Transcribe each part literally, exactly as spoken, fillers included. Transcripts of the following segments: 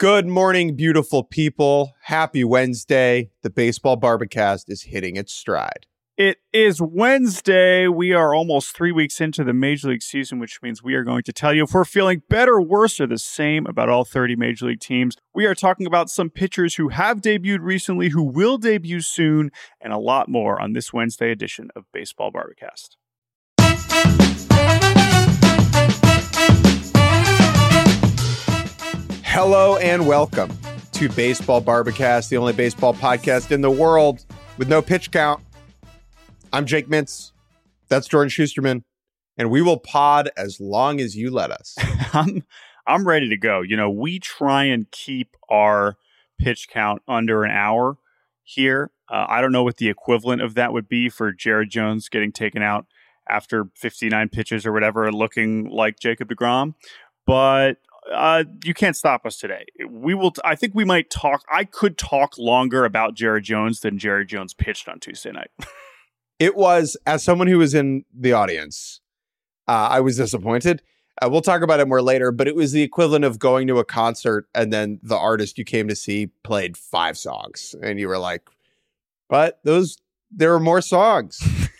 Good morning, beautiful people. Happy Wednesday. The Baseball Barbacast is hitting its stride. It is Wednesday. We are almost three weeks into the Major League season, which means we are going to tell you if we're feeling better, worse, or the same about all thirty Major League teams. We are talking about some pitchers who have debuted recently, who will debut soon, and a lot more on this Wednesday edition of Baseball Barbacast. Hello and welcome to Baseball Barbacast, the only baseball podcast in the world with no pitch count. I'm Jake Mintz. That's Jordan Schusterman. And we will pod as long as you let us. I'm I'm ready to go. You know, we try and keep our pitch count under an hour here. Uh, I don't know what the equivalent of that would be for Jared Jones getting taken out after fifty-nine pitches or whatever, looking like Jacob deGrom. But uh, you can't stop us today. We will. T- I think we might talk. I could talk longer about Jared Jones than Jared Jones pitched on Tuesday night. It was, as someone who was in the audience, uh, I was disappointed. Uh, we'll talk about it more later, but it was the equivalent of going to a concert and then the artist you came to see played five songs. And you were like, but those, there were more songs.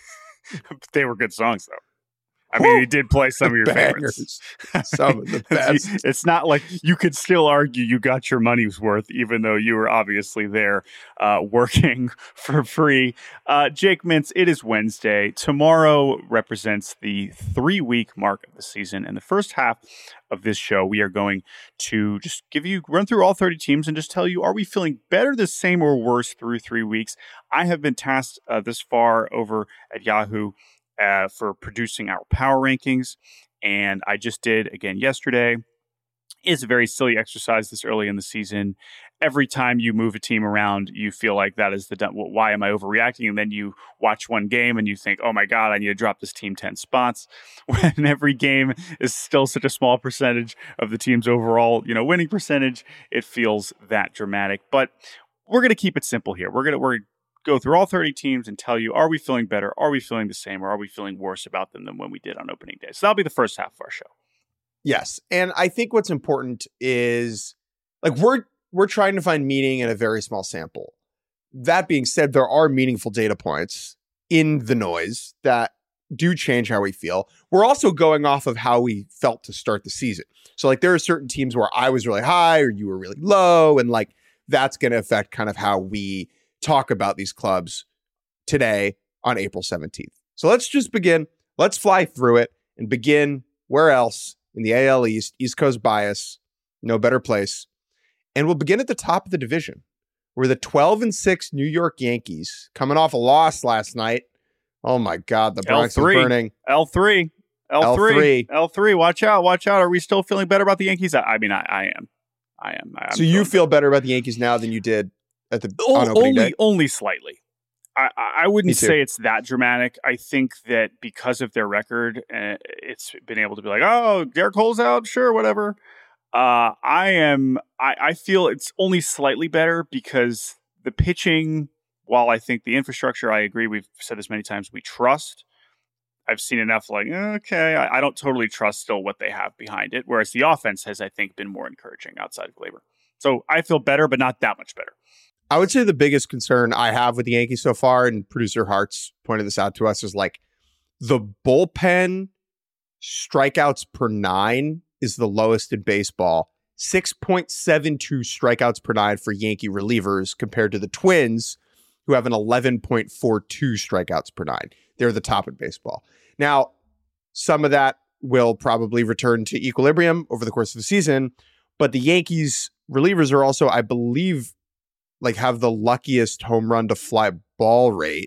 They were good songs, though. I mean, he did play some of your Bangers. favorites. Some of the best. It's not like you could still argue you got your money's worth, even though you were obviously there uh, working for free. Uh, Jake Mintz, it is Wednesday. Tomorrow represents the three-week mark of the season. And the first half of this show, we are going to just give you, run through all thirty teams and just tell you, are we feeling better, the same, or worse through three weeks? I have been tasked uh, this far over at Yahoo Uh, for producing our power rankings, and I just did again yesterday. It's a very silly exercise this early in the season. Every time you move a team around, you feel like that is the well, why am I overreacting? And then you watch one game and you think, oh my God, I need to drop this team ten spots. When every game is still such a small percentage of the team's overall, you know, winning percentage, it feels that dramatic. But we're going to keep it simple here. We're going to we're go through all thirty teams and tell you, are we feeling better? Are we feeling the same? Or are we feeling worse about them than when we did on opening day? So that'll be the first half of our show. Yes. And I think what's important is like we're we're trying to find meaning in a very small sample. That being said, there are meaningful data points in the noise that do change how we feel. We're also going off of how we felt to start the season. So like there are certain teams where I was really high or you were really low. And like that's going to affect kind of how we talk about these clubs today on April seventeenth. So let's just begin. Let's fly through it and begin where else in the A L East, East Coast bias, no better place. And we'll begin at the top of the division where the twelve and six New York Yankees coming off a loss last night. Oh my God, the Bronx L three. is burning. L three. L three. L three. L three. Watch out. Watch out. Are we still feeling better about the Yankees? I, I mean, I, I am. I am. I'm so you feel better about the Yankees now than you did at the o- on opening only, day? Only slightly. I, I wouldn't say it's that dramatic. I think that because of their record, uh, it's been able to be like, oh, Garrett Cole's out, sure, whatever. Uh, I am. I, I feel it's only slightly better because the pitching, while I think the infrastructure, I agree, we've said this many times, we trust. I've seen enough like, okay, I, I don't totally trust still what they have behind it. Whereas the offense has, I think, been more encouraging outside of Gleyber. So I feel better, but not that much better. I would say the biggest concern I have with the Yankees so far, and producer Hartz pointed this out to us, is like the bullpen strikeouts per nine is the lowest in baseball. six point seven two strikeouts per nine for Yankee relievers compared to the Twins, who have an eleven point four two strikeouts per nine. They're the top in baseball. Now, some of that will probably return to equilibrium over the course of the season, but the Yankees relievers are also, I believe, like have the luckiest home run to fly ball rate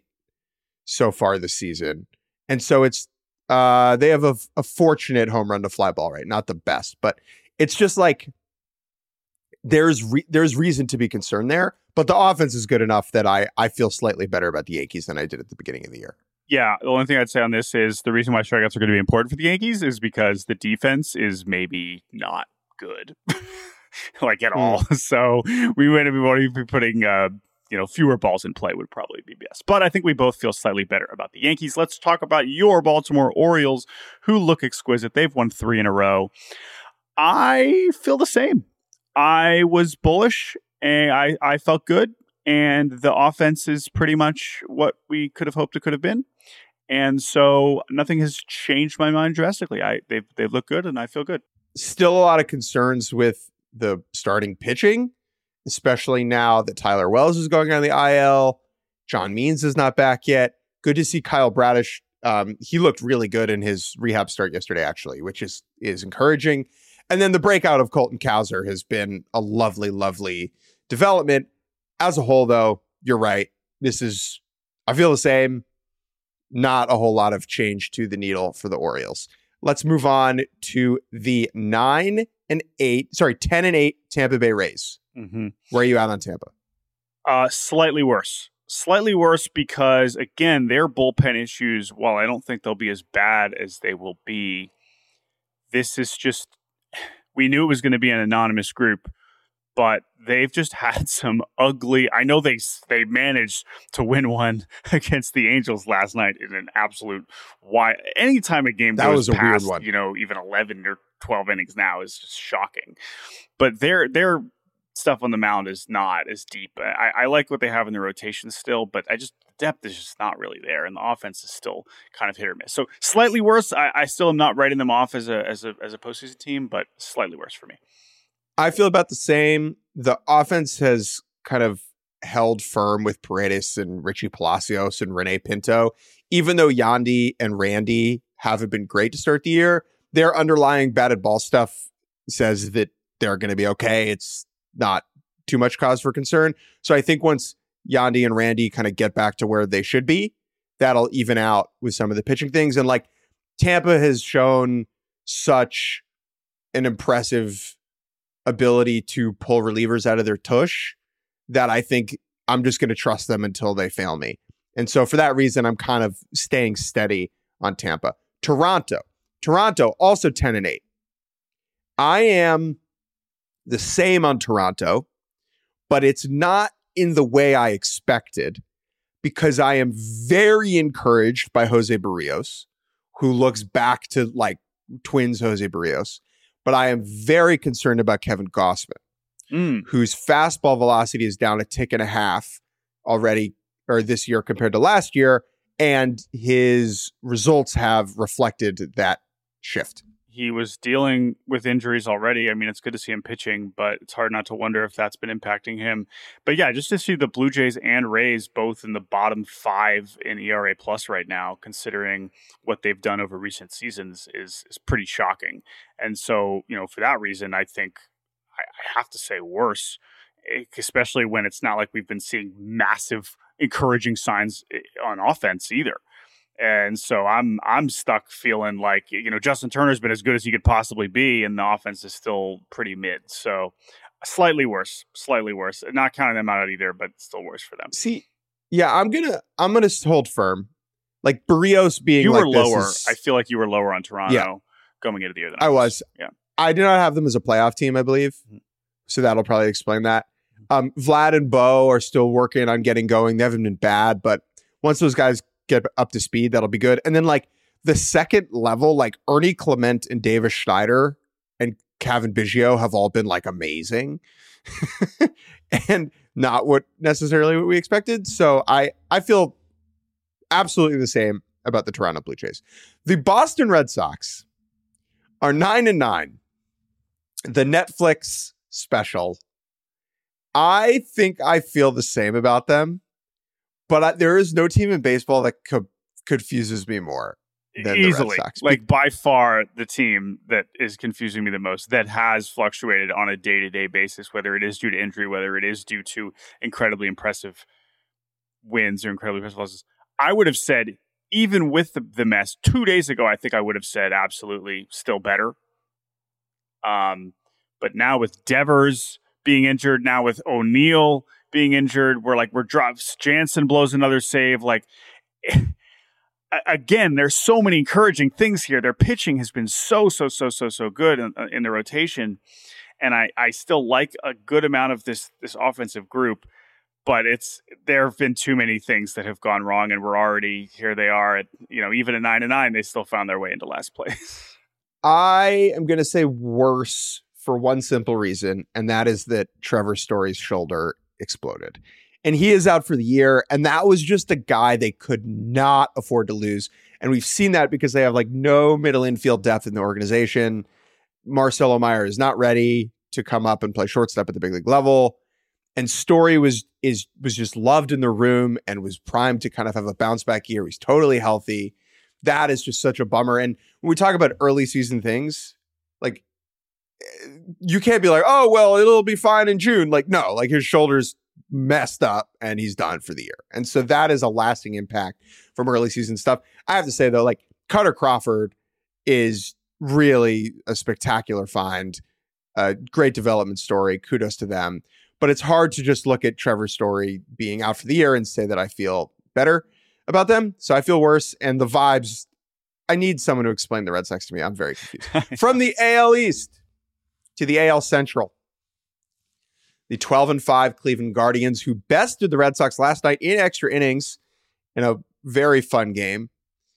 so far this season. And so it's, uh, they have a, a fortunate home run to fly ball rate, not the best, but it's just like, there's, re- there's reason to be concerned there, but the offense is good enough that I, I feel slightly better about the Yankees than I did at the beginning of the year. Yeah, the only thing I'd say on this is the reason why strikeouts are going to be important for the Yankees is because the defense is maybe not good. like at all. Mm. So we would be putting, uh, you know, fewer balls in play would probably be best. But I think we both feel slightly better about the Yankees. Let's talk about your Baltimore Orioles, who look exquisite. They've won three in a row. I feel the same. I was bullish and I, I felt good. And the offense is pretty much what we could have hoped it could have been. And so nothing has changed my mind drastically. I they've they've looked good and I feel good. Still a lot of concerns with the starting pitching, especially now that Tyler Wells is going on the I L. John Means is not back yet. Good to see Kyle Bradish. Um, he looked really good in his rehab start yesterday, actually, which is is encouraging. And then the breakout of Colton Cowser has been a lovely, lovely development. As a whole, though, you're right. This is, I feel the same. Not a whole lot of change to the needle for the Orioles. Let's move on to the nine and eight, sorry, ten and eight Tampa Bay Rays. Mm-hmm. Where are you at on Tampa? Uh, slightly worse. Slightly worse because, again, their bullpen issues, while I don't think they'll be as bad as they will be, this is just, we knew it was going to be an anonymous group, but they've just had some ugly, I know they they managed to win one against the Angels last night in an absolute, why, anytime a game that goes was a past, weird one. you know, even eleven or twelve innings now is just shocking. But their their stuff on the mound is not as deep. I, I like what they have in the rotation still, but I just, depth is just not really there, and the offense is still kind of hit or miss. So slightly worse. I, I still am not writing them off as a as a as a postseason team, but slightly worse for me. I feel about the same. The offense has kind of held firm with Paredes and Richie Palacios and Rene Pinto. Even though Yandy and Randy haven't been great to start the year, their underlying batted ball stuff says that they're going to be okay. It's not too much cause for concern. So I think once Yandy and Randy kind of get back to where they should be, that'll even out with some of the pitching things. And like Tampa has shown such an impressive ability to pull relievers out of their tush that I think I'm just going to trust them until they fail me. And so for that reason, I'm kind of staying steady on Tampa. Toronto. Toronto, also ten and eight. I am the same on Toronto, but it's not in the way I expected because I am very encouraged by Jose Barrios, who looks back to like Twins Jose Barrios. But I am very concerned about Kevin Gausman, mm. whose fastball velocity is down a tick and a half already, or this year compared to last year, and his results have reflected that shift. He was dealing with injuries already. I mean, it's good to see him pitching, but it's hard not to wonder if that's been impacting him. But yeah, just to see the Blue Jays and Rays both in the bottom five in E R A plus right now, considering what they've done over recent seasons, is is pretty shocking. And so, you know, for that reason, I think I, I have to say worse, especially when it's not like we've been seeing massive encouraging signs on offense either. And so I'm I'm stuck feeling like, you know, Justin Turner's been as good as he could possibly be, and the offense is still pretty mid. So slightly worse, slightly worse. Not counting them out either, but still worse for them. See, yeah, I'm gonna I'm gonna hold firm. Like Barrios being you like were lower. This is, I feel like you were lower on Toronto yeah. going into the year than I was. Yeah, I did not have them as a playoff team, I believe. Mm-hmm. So that'll probably explain that. Um, Vlad and Bo are still working on getting going. They haven't been bad, but once those guys get up to speed, that'll be good. And then like the second level, like Ernie Clement and Davis Schneider and Kevin Biggio have all been like amazing and not what necessarily what we expected. So I, I feel absolutely the same about the Toronto Blue Jays. The Boston Red Sox are nine and nine. The Netflix special. I think I feel the same about them. But I, there is no team in baseball that co- confuses me more than easily. the Red Sox. Like by far the team that is confusing me the most, that has fluctuated on a day-to-day basis, whether it is due to injury, whether it is due to incredibly impressive wins or incredibly impressive losses. I would have said, even with the, the mess, two days ago, I think I would have said absolutely still better. Um, but now with Devers being injured, now with O'Neill being injured, we're like, we're drops. Jansen blows another save. Like, again, there's so many encouraging things here. Their pitching has been so, so, so, so, so good in, in the rotation. And I, I still like a good amount of this, this offensive group, but it's, there have been too many things that have gone wrong, and we're already, here they are at, you know, even at nine and nine, they still found their way into last place. I am going to say worse for one simple reason, and that is that Trevor Story's shoulder exploded. And he is out for the year, and that was just a guy they could not afford to lose. And we've seen that because they have like no middle infield depth in the organization. Marcelo Meyer is not ready to come up and play shortstop at the big league level. And Story was is was just loved in the room and was primed to kind of have a bounce back year. He's totally healthy. That is just such a bummer. And when we talk about early season things, like you can't be like, oh, well, it'll be fine in June. Like, no, like his shoulder's messed up and he's done for the year. And so that is a lasting impact from early season stuff. I have to say, though, like Cutter Crawford is really a spectacular find. A great development story. Kudos to them. But it's hard to just look at Trevor Story being out for the year and say that I feel better about them. So I feel worse. And the vibes, I need someone to explain the Red Sox to me. I'm very confused. From the A L East to the A L Central, the twelve and five Cleveland Guardians, who bested the Red Sox last night in extra innings in a very fun game.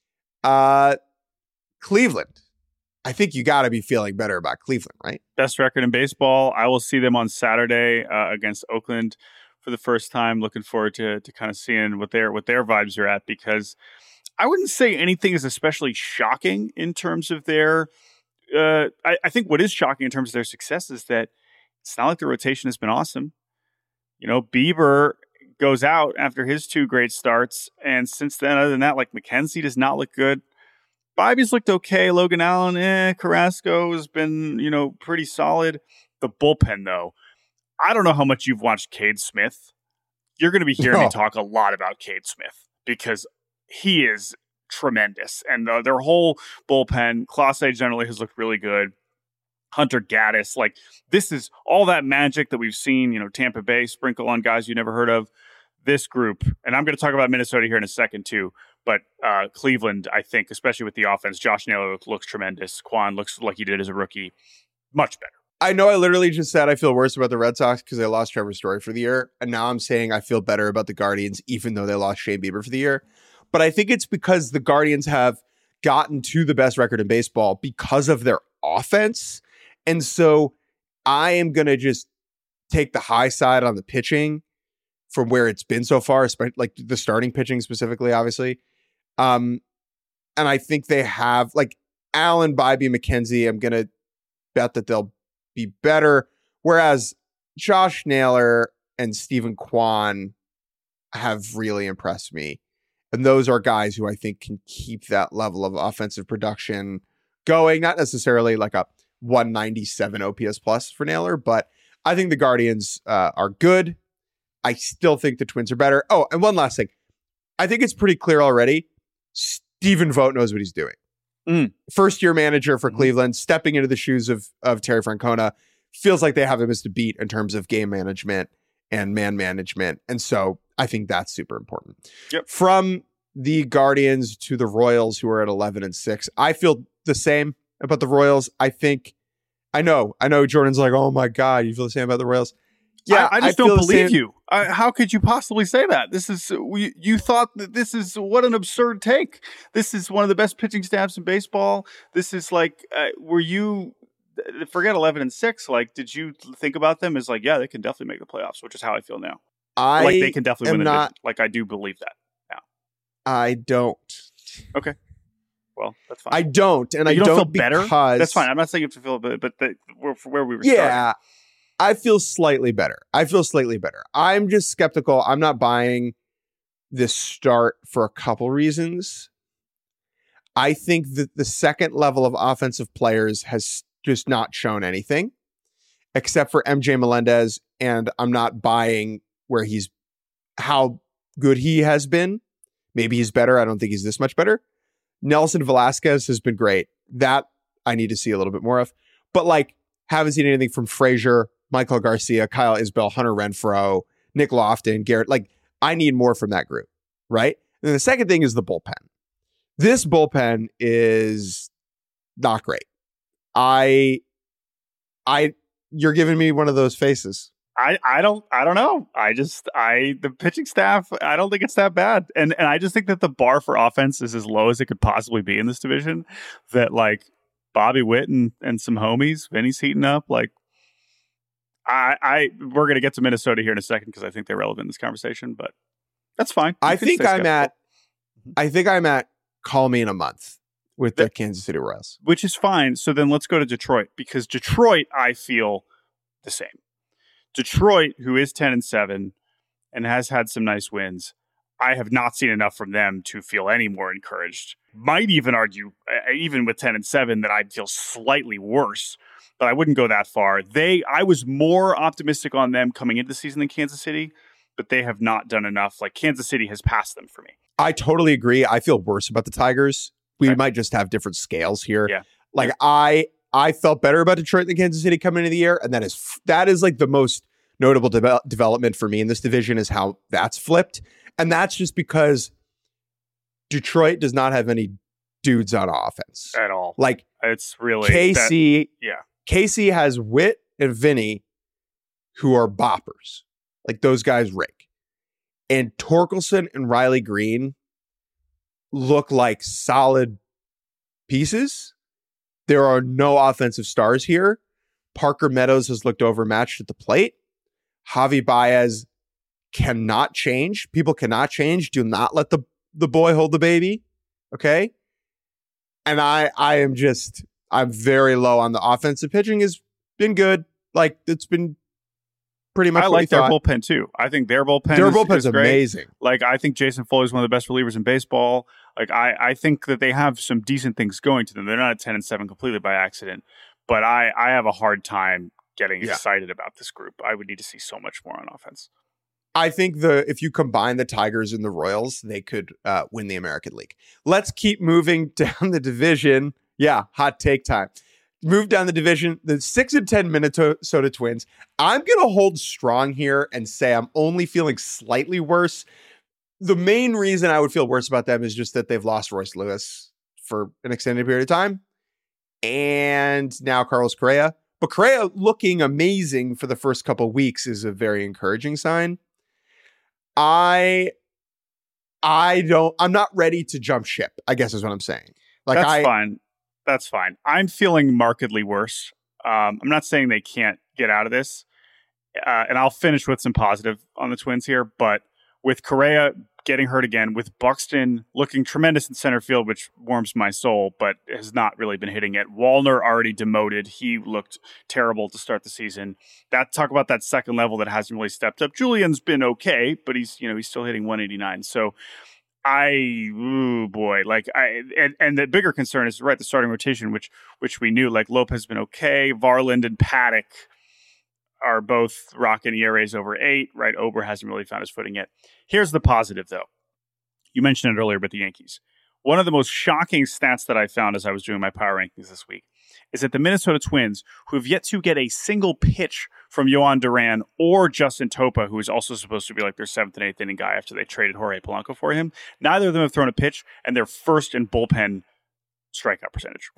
Uh, Cleveland. I think you got to be feeling better about Cleveland, right? Best record in baseball. I will see them on Saturday uh, against Oakland for the first time. Looking forward to to kind of seeing what their what their vibes are at, because I wouldn't say anything is especially shocking in terms of their. Uh, I, I think what is shocking in terms of their success is that it's not like the rotation has been awesome. You know, Bieber goes out after his two great starts, and since then, other than that, like McKenzie does not look good. Bobby's looked okay. Logan Allen, eh. Carrasco has been, you know, pretty solid. The bullpen, though, I don't know how much you've watched Cade Smith. You're going to be hearing No. me talk a lot about Cade Smith because he is tremendous. And uh, their whole bullpen, Clase generally has looked really good. Hunter Gaddis, like this is all that magic that we've seen, you know, Tampa Bay sprinkle on guys you never heard of. This group, and I'm going to talk about Minnesota here in a second too, but uh, Cleveland, I think, especially with the offense, Josh Naylor looks, looks tremendous. Quan looks like he did as a rookie. Much better. I know I literally just said I feel worse about the Red Sox because they lost Trevor Story for the year. And now I'm saying I feel better about the Guardians, even though they lost Shane Bieber for the year. But I think it's because the Guardians have gotten to the best record in baseball because of their offense. And so I am going to just take the high side on the pitching from where it's been so far, like the starting pitching specifically, obviously. Um, and I think they have, like, Allen, Bybee, McKenzie, I'm going to bet that they'll be better. Whereas Josh Naylor and Stephen Kwan have really impressed me. And those are guys who I think can keep that level of offensive production going. Not necessarily like a one ninety-seven O P S plus for Naylor, but I think the Guardians uh, are good. I still think the Twins are better. Oh, and one last thing. I think it's pretty clear already. Stephen Vogt knows what he's doing. Mm. First year manager for Mm-hmm. Cleveland, stepping into the shoes of, of Terry Francona. Feels like they haven't missed a beat in terms of game management and man management. And so I think that's super important. Yep. From the Guardians to the Royals, who are at eleven and six, I feel the same about the Royals. I think, I know, I know Jordan's like, oh my God, you feel the same about the Royals? Yeah, I, I just I don't feel the believe same. you. I, how could you possibly say that? This is you, you thought that this is what an absurd take. This is one of the best pitching staffs in baseball. This is like, uh, were you forget eleven and six? Like, did you think about them as like, yeah, they can definitely make the playoffs, which is how I feel now. I like they can definitely win am the not, division. Like I do believe that now. I don't. Okay. Well, that's fine. I don't, and I you don't, don't feel because better. That's fine. I'm not saying you have to feel, but but the, where, where we were. Yeah, I feel slightly better. I feel slightly better. I'm just skeptical. I'm not buying this start for a couple reasons. I think that the second level of offensive players has just not shown anything, except for M J Melendez, and I'm not buying where he's how good he has been. Maybe he's better. I don't think he's this much better. Nelson Velasquez has been great. That I need to see a little bit more of. But like, haven't seen anything from Frazier, Michael Garcia, Kyle Isbell, Hunter Renfroe, Nick Lofton, Garrett. Like, I need more from that group, right? And then the second thing is the bullpen. This bullpen is not great. I, I, you're giving me one of those faces. I, I don't I don't know. I just I the pitching staff, I don't think it's that bad. And and I just think that the bar for offense is as low as it could possibly be in this division. That like Bobby Witt and, and some homies, Vinny's heating up. Like I, I we're going to get to Minnesota here in a second because I think they're relevant in this conversation, but that's fine. You I can think stay I'm skeptical. at, I think I'm at call me in a month with the Kansas City Royals. Which is fine. So then let's go to Detroit, because Detroit, I feel the same. Detroit, who is ten and seven and has had some nice wins, I have not seen enough from them to feel any more encouraged. Might even argue, uh, even with ten and seven, that I'd feel slightly worse, but I wouldn't go that far. They, I was more optimistic on them coming into the season than Kansas City, but they have not done enough. Like, Kansas City has passed them for me. I totally agree. I feel worse about the Tigers. We Okay. might just have different scales here. Yeah. Like I, I felt better about Detroit than Kansas City coming into the year, and that is that is like the most notable de- development for me in this division is how that's flipped, and that's just because Detroit does not have any dudes on offense At all. Like It's really K C. that- yeah. K C has Witt and Vinny, who are boppers. Like those guys rake, and Torkelson and Riley Green look like solid pieces. There are no offensive stars here. Parker Meadows has looked overmatched at the plate. Javi Baez cannot change. People cannot change. Do not let the, the boy hold the baby. Okay. And I I am just, I'm very low on the offensive pitching has been good. Like it's been pretty much I what we like their thought. bullpen too. I think their bullpen Their is, bullpen's is great. amazing. Like, I think Jason Foley is one of the best relievers in baseball. Like, I, I think that they have some decent things going to them. They're not at ten and seven completely by accident, but I, I have a hard time getting Yeah. excited about this group. I would need to see so much more on offense. I think the if you combine the Tigers and the Royals, they could uh, win the American League. Let's keep moving down the division. Yeah, hot take time. Move down the division. The six and ten Minnesota Twins. I'm gonna hold strong here and say I'm only feeling slightly worse. The main reason I would feel worse about them is just that they've lost Royce Lewis for an extended period of time, and now Carlos Correa. But Correa looking amazing for the first couple of weeks is a very encouraging sign. I, I don't. I'm not ready to jump ship, I guess is what I'm saying. Like That's I, fine. That's fine. I'm feeling markedly worse. Um, I'm not saying they can't get out of this. Uh, and I'll finish with some positive on the Twins here. But with Correa getting hurt again, with Buxton looking tremendous in center field, which warms my soul, but has not really been hitting it. Wallner already demoted. He looked terrible to start the season. That talk about that second level that hasn't really stepped up. Julian's been okay, but he's, you know, he's still hitting one eighty-nine. So I, ooh boy, like I, and, and the bigger concern is right the starting rotation, which which we knew. Like Lopez has been okay, Varland and Paddock are both rocking E R As over eight. Right, Ober hasn't really found his footing yet. Here's the positive, though. You mentioned it earlier about the Yankees. One of the most shocking stats that I found as I was doing my power rankings this week is that the Minnesota Twins, who have yet to get a single pitch from Yohan Duran or Justin Topa, who is also supposed to be like their seventh and eighth inning guy after they traded Jorge Polanco for him, neither of them have thrown a pitch, and they're first in bullpen strikeout percentage.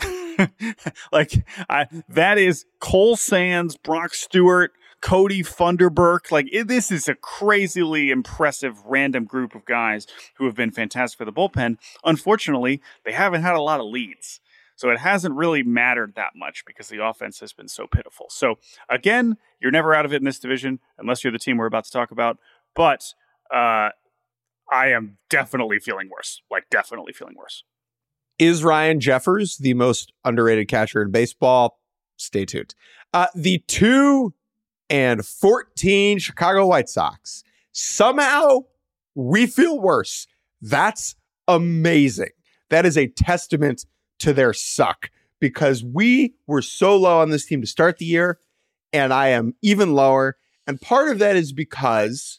Like, I, that is Cole Sands, Brock Stewart, Cody Funderburk. Like, it, this is a crazily impressive random group of guys who have been fantastic for the bullpen. Unfortunately, they haven't had a lot of leads. So it hasn't really mattered that much because the offense has been so pitiful. So again, you're never out of it in this division unless you're the team we're about to talk about. But uh, I am definitely feeling worse. Like, definitely feeling worse. Is Ryan Jeffers the most underrated catcher in baseball? Stay tuned. Uh, the two and fourteen Chicago White Sox. Somehow we feel worse. That's amazing. That is a testament to their suck, because we were so low on this team to start the year, and I am even lower. And part of that is because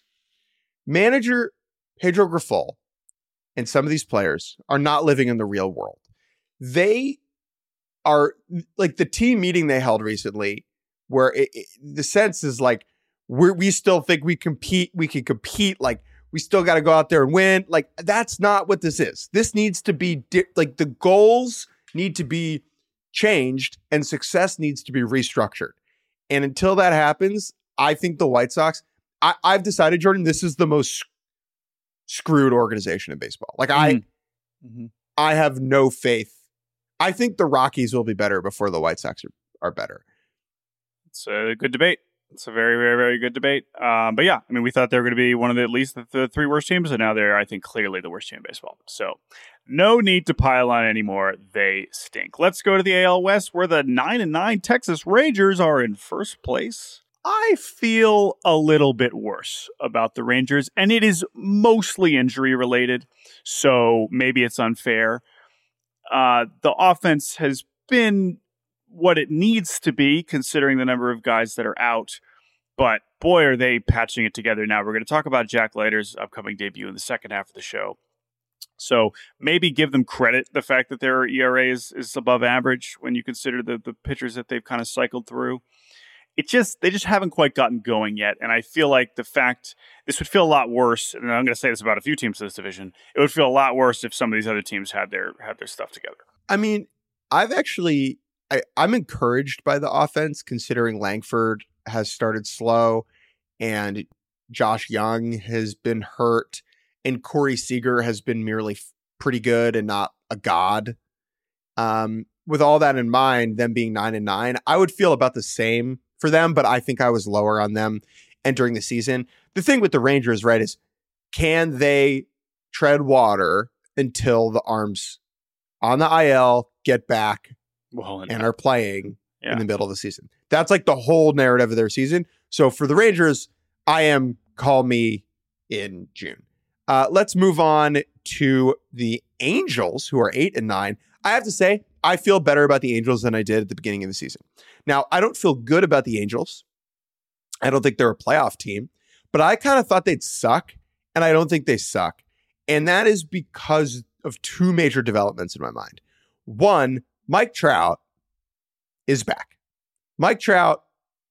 manager Pedro Grifol and some of these players are not living in the real world. They are like the team meeting they held recently, where it, it, the sense is like, we're, we still think we compete, we can compete. Like, we still got to go out there and win. Like, that's not what this is. This needs to be di- like the goals need to be changed and success needs to be restructured. And until that happens, I think the White Sox, I, I've decided, Jordan, this is the most screwed organization in baseball. Like I, Mm-hmm. I have no faith. I think the Rockies will be better before the White Sox are, are better. It's a good debate. It's a very, very, very good debate. Um, but yeah, I mean, we thought they were going to be one of the, at least the, the three worst teams, and now they're, I think, clearly the worst team in baseball. So no need to pile on anymore. They stink. Let's go to the A L West, where the nine and nine Texas Rangers are in first place. I feel a little bit worse about the Rangers, and it is mostly injury related. So maybe it's unfair. Uh, the offense has been what it needs to be, considering the number of guys that are out. But boy, are they patching it together now. We're going to talk about Jack Leiter's upcoming debut in the second half of the show. So maybe give them credit, the fact that their E R A is, is above average when you consider the, the pitchers that they've kind of cycled through. It just, they just haven't quite gotten going yet. And I feel like the fact, this would feel a lot worse, and I'm going to say this about a few teams in this division, it would feel a lot worse if some of these other teams had their had their stuff together. I mean, I've actually... I, I'm encouraged by the offense, considering Langford has started slow and Josh Young has been hurt and Corey Seager has been merely f- pretty good and not a god. Um, with all that in mind, them being nine and nine, I would feel about the same for them, but I think I was lower on them entering the season. The thing with the Rangers, right, is can they tread water until the arms on the I L get back Well, and are playing yeah. in the middle of the season? That's like the whole narrative of their season. So for the Rangers, I am call me in June. Uh, let's move on to the Angels, who are eight and nine. I have to say, I feel better about the Angels than I did at the beginning of the season. Now, I don't feel good about the Angels. I don't think they're a playoff team, but I kind of thought they'd suck, and I don't think they suck. And that is because of two major developments in my mind. One, Mike Trout is back. Mike Trout,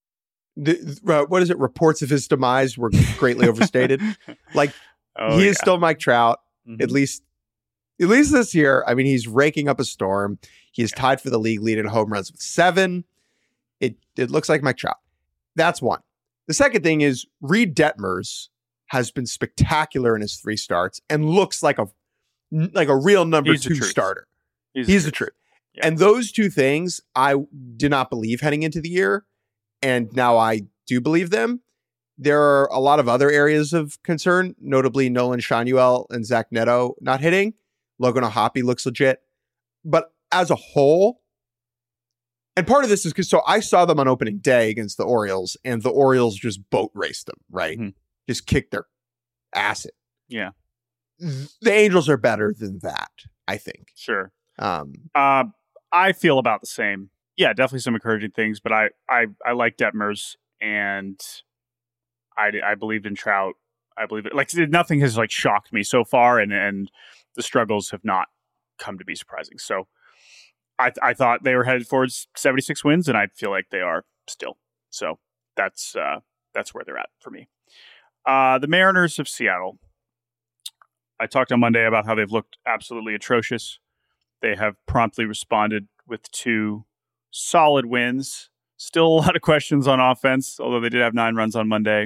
the, uh, what is it? Reports of his demise were greatly overstated. Like, oh, he yeah. is still Mike Trout, mm-hmm. at least at least this year. I mean, he's raking up a storm. He is yeah. tied for the league lead in home runs with seven. It it looks like Mike Trout. That's one. The second thing is Reed Detmers has been spectacular in his three starts and looks like a like a real number he's two starter. He's, he's the truth. truth. Yeah. And those two things I did not believe heading into the year, and now I do believe them. There are a lot of other areas of concern, notably Nolan Shanuel and Zach Neto not hitting. Logan O'Hoppe looks legit. But as a whole, and part of this is because so I saw them on opening day against the Orioles, and the Orioles just boat raced them, right? Mm-hmm. Just kicked their ass in. Yeah. The Angels are better than that, I think. Sure. Um, uh, I feel about the same. Yeah, definitely some encouraging things, but I I, I like Detmers, and I, I believed in Trout. I believe it. Like, nothing has like shocked me so far, and and the struggles have not come to be surprising. So I I thought they were headed towards seventy-six wins, and I feel like they are still. So that's uh, that's where they're at for me. Uh, the Mariners of Seattle. I talked on Monday about how they've looked absolutely atrocious. They have promptly responded with two solid wins. Still a lot of questions on offense, although they did have nine runs on Monday.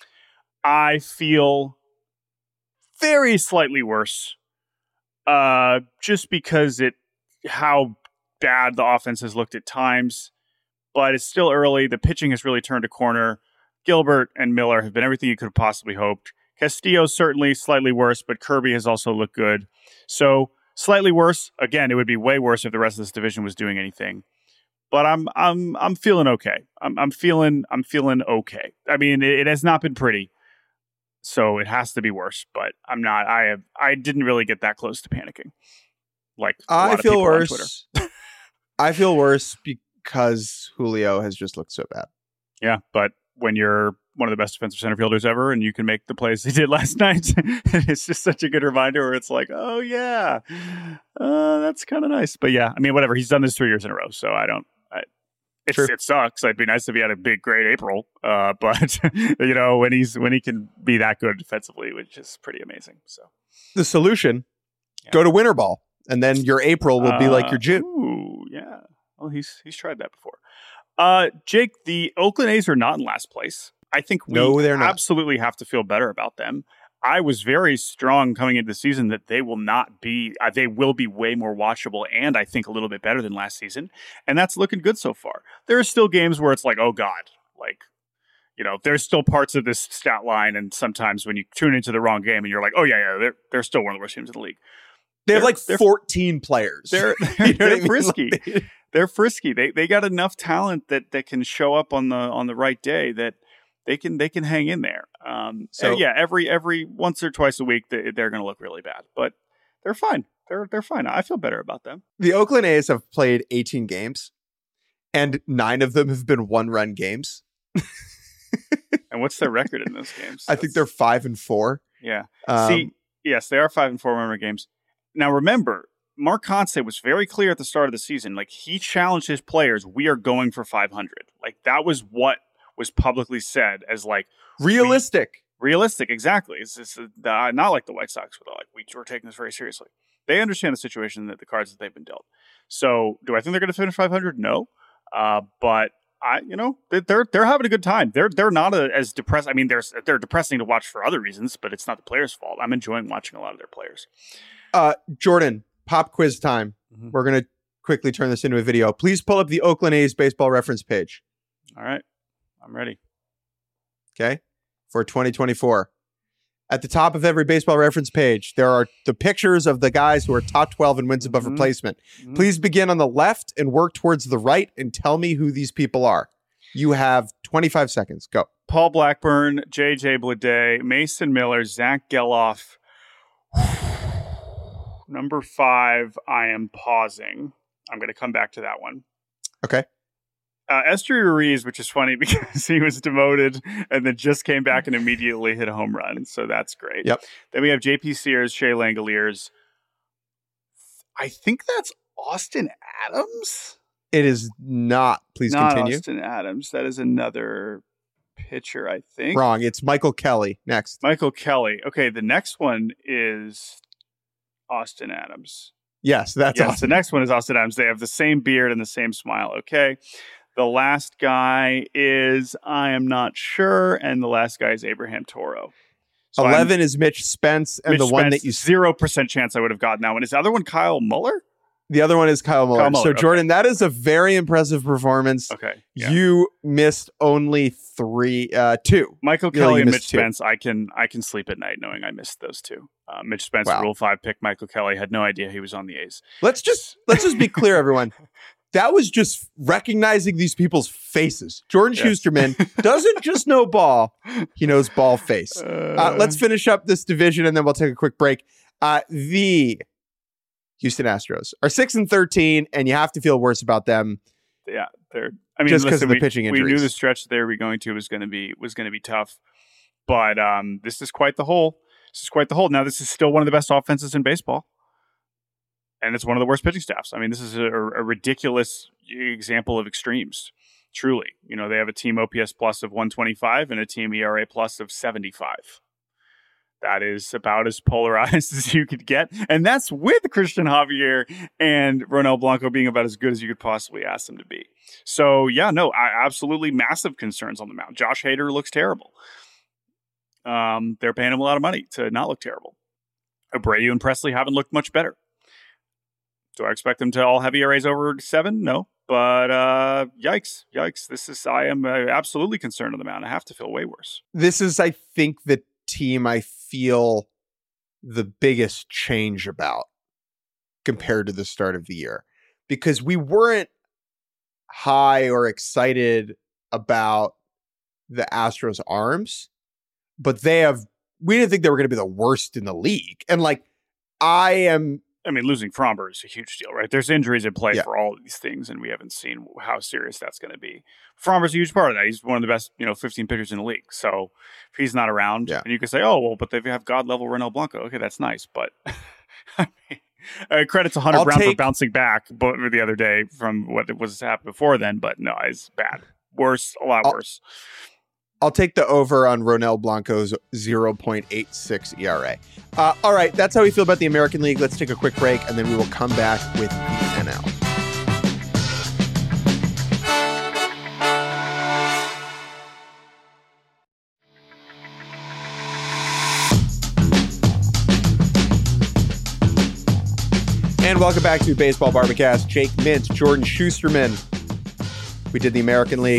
I feel very slightly worse, uh, just because it how bad the offense has looked at times. But it's still early. The pitching has really turned a corner. Gilbert and Miller have been everything you could have possibly hoped. Castillo's certainly slightly worse, but Kirby has also looked good. So slightly worse. Again, it would be way worse if the rest of this division was doing anything. But I'm I'm I'm feeling okay. I'm I'm feeling I'm feeling okay. I mean, it, it has not been pretty, so it has to be worse. But I'm not. I have. I didn't really get that close to panicking. Like a I lot feel of people worse. on Twitter. I feel worse because Julio has just looked so bad. Yeah, but when you're one of the best defensive center fielders ever, and you can make the plays he did last night, it's just such a good reminder where it's like, oh yeah, uh, that's kind of nice. But yeah, I mean, whatever. He's done this three years in a row, so I don't. I, it's, it sucks. It'd be nice if he had a big, great April, uh, but you know, when he's when he can be that good defensively, which is pretty amazing. So the solution: yeah. Go to winter ball, and then your April will be uh, like your June. Ooh, yeah. Well, he's he's tried that before. Uh, Jake, the Oakland A's are not in last place. I think we no, they're not. absolutely have to feel better about them. I was very strong coming into the season that they will not be, uh, they will be way more watchable and I think a little bit better than last season. And that's looking good so far. There are still games where it's like, oh God, like, you know, there's still parts of this stat line, and sometimes when you tune into the wrong game and you're like, oh, yeah, yeah, they're, they're still one of the worst teams in the league. They have like fourteen players. They're, you know they're I mean? frisky. Like they, they're frisky. They they got enough talent that, that can show up on the on the right day that they can they can hang in there. Um, so yeah, every every once or twice a week they, they're going to look really bad, but they're fine. They're they're fine. I feel better about them. The Oakland A's have played eighteen games, and nine of them have been one run games. And what's their record in those games? I think they're five and four. Yeah. Um, See, yes, they are five and four member games. Now, remember, Mark Conte was very clear at the start of the season. Like, he challenged his players, we are going for five hundred. Like, that was what was publicly said as, like, realistic. We, realistic, exactly. It's, it's uh, not like the White Sox, were like, we, we're taking this very seriously. They understand the situation, that the cards that they've been dealt. So, do I think they're going to finish five hundred? No. Uh, but, I, you know, they're they're having a good time. They're they're not a, as depressed. I mean, they're, they're depressing to watch for other reasons, but it's not the players' fault. I'm enjoying watching a lot of their players. Uh, Jordan, pop quiz time. Mm-hmm. We're going to quickly turn this into a video. Please pull up the Oakland A's baseball reference page. All right. I'm ready. Okay. For twenty twenty-four. At the top of every baseball reference page, there are the pictures of the guys who are top twelve in wins above mm-hmm. replacement. Mm-hmm. Please begin on the left and work towards the right and tell me who these people are. You have twenty-five seconds. Go. Paul Blackburn, J J Bleday, Mason Miller, Zach Geloff. Number five, I am pausing. I'm going to come back to that one. Okay. Uh, Esteury Ruiz, which is funny because he was demoted and then just came back and immediately hit a home run. So that's great. Yep. Then we have J P Sears, Shea Langoliers. I think that's Austin Adams. It is not. Please not continue. Austin Adams. That is another pitcher, I think. Wrong. It's Michael Kelly. Next. Michael Kelly. Okay. The next one is Austin Adams. Yes, that's yes, awesome. The next one is Austin Adams. They have the same beard and the same smile. Okay. The last guy is, I am not sure. And the last guy is Abraham Toro. So eleven I'm, is Mitch Spence. And Mitch the one Spence, that you... zero percent chance I would have gotten that one. Is the other one Kyle Muller? The other one is Kyle Muller. Kyle Muller. So, Okay. Jordan, that is a very impressive performance. Okay. Yeah. You missed only three, uh, two. Michael You know, Kelly you and Mitch missed two. Spence, I can I can sleep at night knowing I missed those two. Uh, Mitch Spence, Wow. Rule five pick. Michael Kelly, had no idea he was on the A's. Let's just let's just be clear, everyone. That was just recognizing these people's faces. Jordan Yes. Schusterman doesn't just know ball; he knows ball face. Uh, Uh, let's finish up this division, and then we'll take a quick break. Uh, the Houston Astros are six and thirteen, and you have to feel worse about them. Yeah, they're. I mean, Just 'cause listen, of the we, pitching we knew injuries. the stretch they were going to was going to be was going to be tough, but um, this is quite the hole. This is quite the hole. Now, this is still one of the best offenses in baseball, and it's one of the worst pitching staffs. I mean, this is a, a ridiculous example of extremes. Truly, you know, they have a team O P S plus of one twenty-five and a team E R A plus of seventy-five. That is about as polarized as you could get. And that's with Christian Javier and Ronel Blanco being about as good as you could possibly ask them to be. So, yeah, no, I, absolutely massive concerns on the mound. Josh Hader looks terrible. Um, they're paying him a lot of money to not look terrible. Abreu and Presley haven't looked much better. Do I expect them to all have E R As over seven? No. But uh, yikes, yikes. This is, I am uh, absolutely concerned on the mound. I have to feel way worse. This is, I think, the team I feel the biggest change about compared to the start of the year, because we weren't high or excited about the Astros arms, but they have, we didn't think they were going to be the worst in the league. And like, I am, I mean, losing Fromber is a huge deal, right? There's injuries in play Yeah. for all of these things, and we haven't seen how serious that's going to be. Fromber's a huge part of that. He's one of the best, you know, fifteen pitchers in the league. So if he's not around, Yeah. and you can say, oh, well, but they have God level Ronel Blanco. Okay, that's nice. But I mean, uh, credit to Hunter I'll Brown take- for bouncing back but the other day from what was happened before then. But no, it's bad. Worse, a lot I'll- worse. I'll take the over on Ronel Blanco's zero point eight six E R A. Uh, all right, that's how we feel about the American League. Let's take a quick break, and then we will come back with the N L. And welcome back to Baseball Barbacast. Jake Mintz, Jordan Schusterman. We did the American League. It's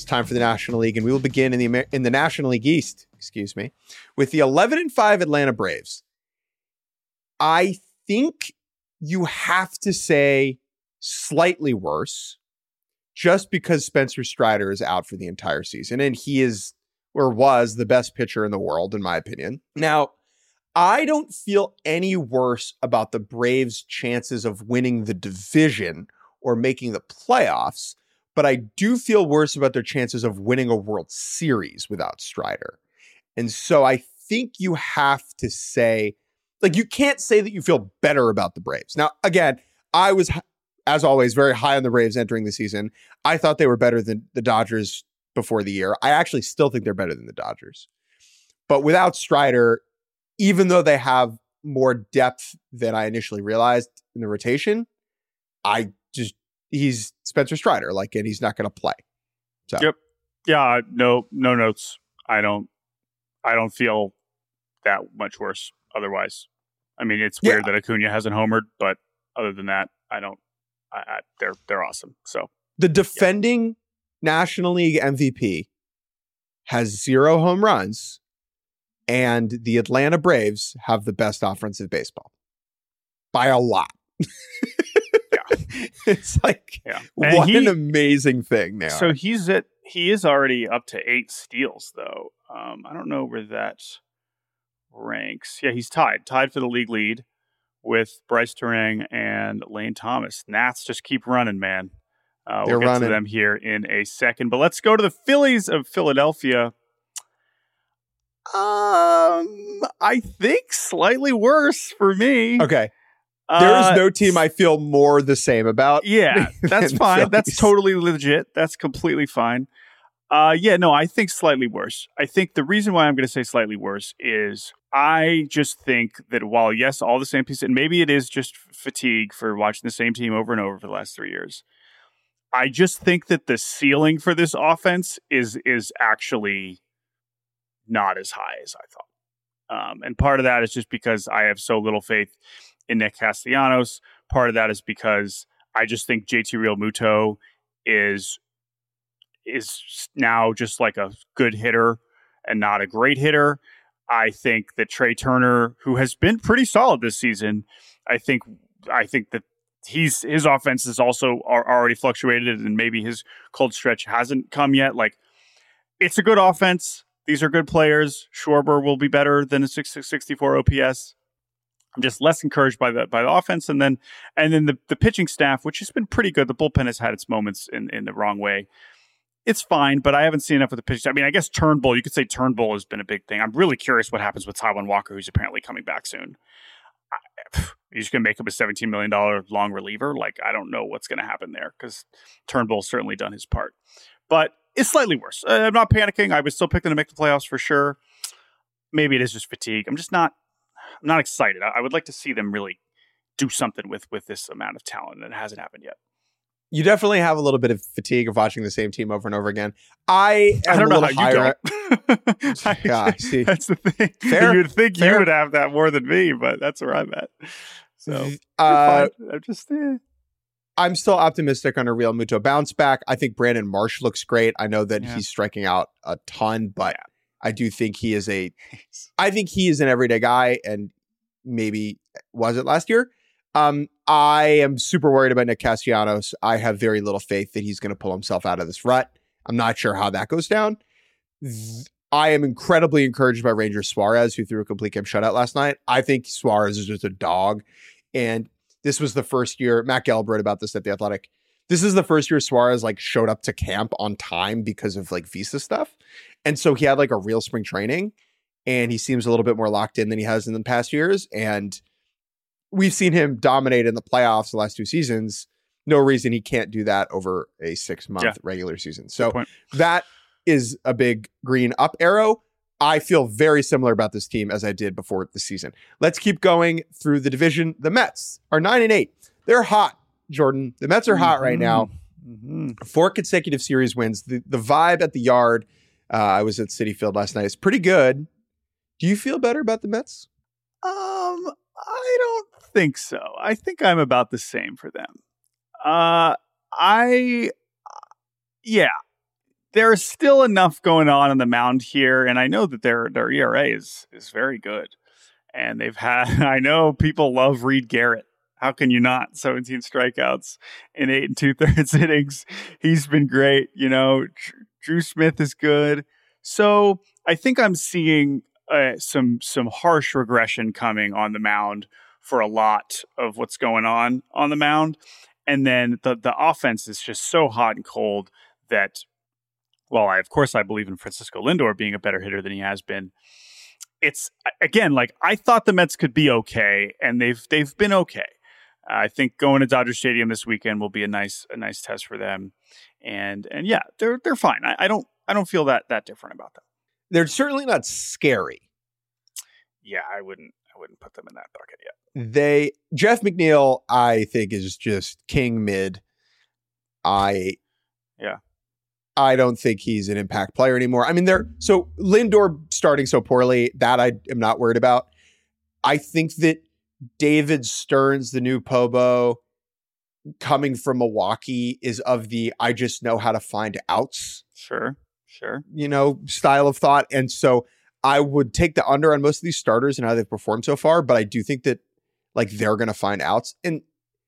time for the National League, and we will begin in the Amer- in the National League East, excuse me, with the eleven and five Atlanta Braves. I think you have to say slightly worse, just because Spencer Strider is out for the entire season, and he is or was the best pitcher in the world, in my opinion. Now, I don't feel any worse about the Braves' chances of winning the division or making the playoffs, but I do feel worse about their chances of winning a World Series without Strider. And so I think you have to say, like, you can't say that you feel better about the Braves. Now, again, I was, as always, very high on the Braves entering the season. I thought they were better than the Dodgers before the year. I actually still think they're better than the Dodgers. But without Strider, even though they have more depth than I initially realized in the rotation, I just, he's Spencer Strider, like, and he's not going to play. So. Yep. Yeah. No, no notes. I don't, I don't feel that much worse otherwise. I mean, it's weird yeah. that Acuna hasn't homered, but other than that, I don't, I, I, they're, they're awesome. So the defending yeah. National League M V P has zero home runs, and the Atlanta Braves have the best offensive baseball by a lot. yeah. It's like, yeah. what he, an amazing thing now. So he's at, he is already up to eight steals though. Um, I don't know where that ranks. Yeah, he's tied, tied for the league lead with Bryce Turang and Lane Thomas. Nats just keep running, man. Uh, we'll They're get running. to them here in a second, but let's go to the Phillies of Philadelphia. Um, I think slightly worse for me. Okay. Uh, there is no team I feel more the same about. Yeah, that's fine. That's totally legit. That's completely fine. Uh, yeah, no, I think slightly worse. I think the reason why I'm going to say slightly worse is I just think that while, yes, all the same pieces, and maybe it is just fatigue for watching the same team over and over for the last three years. I just think that the ceiling for this offense is is actually not as high as I thought. Um, and part of that is just because I have so little faith in Nick Castellanos. Part of that is because I just think J T Realmuto is is now just like a good hitter and not a great hitter. I think that Trey Turner, who has been pretty solid this season, I think I think that he's his offense is also are already fluctuated, and maybe his cold stretch hasn't come yet. Like, it's a good offense. These are good players. Schwarber will be better than a six sixty-four O P S. I'm just less encouraged by the by the offense, and then and then the, the pitching staff, which has been pretty good. The bullpen has had its moments in, in the wrong way. It's fine, but I haven't seen enough of the pitch. I mean, I guess Turnbull, you could say Turnbull has been a big thing. I'm really curious what happens with Taijuan Walker, who's apparently coming back soon. I, you're just going to make him a seventeen million dollars long reliever? Like, I don't know what's going to happen there, because Turnbull's certainly done his part. But it's slightly worse. Uh, I'm not panicking. I would still pick them to make the playoffs for sure. Maybe it is just fatigue. I'm just not I'm not excited. I, I would like to see them really do something with, with this amount of talent, and it hasn't happened yet. You definitely have a little bit of fatigue of watching the same team over and over again. I am I don't a know little how higher. you don't. yeah, I see. That's the thing. Fair. You'd think Fair. you would have that more than me, but that's where I'm at. So uh, I'm just eh. I'm still optimistic on a Realmuto bounce back. I think Brandon Marsh looks great. I know that yeah. he's striking out a ton, but yeah. I do think he is a I think he is an everyday guy, and maybe was it last year? Um, I am super worried about Nick Castellanos. I have very little faith that he's going to pull himself out of this rut. I'm not sure how that goes down. I am incredibly encouraged by Ranger Suarez, who threw a complete game shutout last night. I think Suarez is just a dog. And this was the first year, Matt Gelb wrote about this at The Athletic. This is the first year Suarez like showed up to camp on time because of like visa stuff. And so he had like a real spring training, and he seems a little bit more locked in than he has in the past years. And we've seen him dominate in the playoffs the last two seasons. No reason he can't do that over a six month yeah. regular season. So that is a big green up arrow. I feel very similar about this team as I did before the season. Let's keep going through the division. The Mets are nine and eight. They're hot, Jordan. The Mets are hot mm-hmm. right now. Mm-hmm. Four consecutive series wins. The, the vibe at the Yard, uh, I was at Citi Field last night, is pretty good. Do you feel better about the Mets? Um, I don't think so. I think I'm about the same for them. Uh, I, yeah, there's still enough going on on the mound here, and I know that their their E R A is is very good, and they've had. I know people love Reed Garrett. How can you not? seventeen strikeouts in eight and two thirds innings. He's been great. You know, Drew Smith is good. So I think I'm seeing uh, some some harsh regression coming on the mound for a lot of what's going on on the mound. And then the the offense is just so hot and cold that, well, I, of course, I believe in Francisco Lindor being a better hitter than he has been. It's, again, like, I thought the Mets could be okay, and they've they've been okay. I think going to Dodger Stadium this weekend will be a nice a nice test for them, and and yeah, they're they're fine. I, I don't I don't feel that that different about them. They're certainly not scary. Yeah, I wouldn't I wouldn't put them in that bucket yet. They Jeff McNeil, I think, is just king mid. I yeah, I don't think he's an impact player anymore. I mean, they're so Lindor starting so poorly that I am not worried about. I think that David Stearns, the new Pobo, coming from Milwaukee, is of the I just know how to find outs. Sure, sure. You know, style of thought. And so I would take the under on most of these starters and how they've performed so far. But I do think that like they're going to find outs. And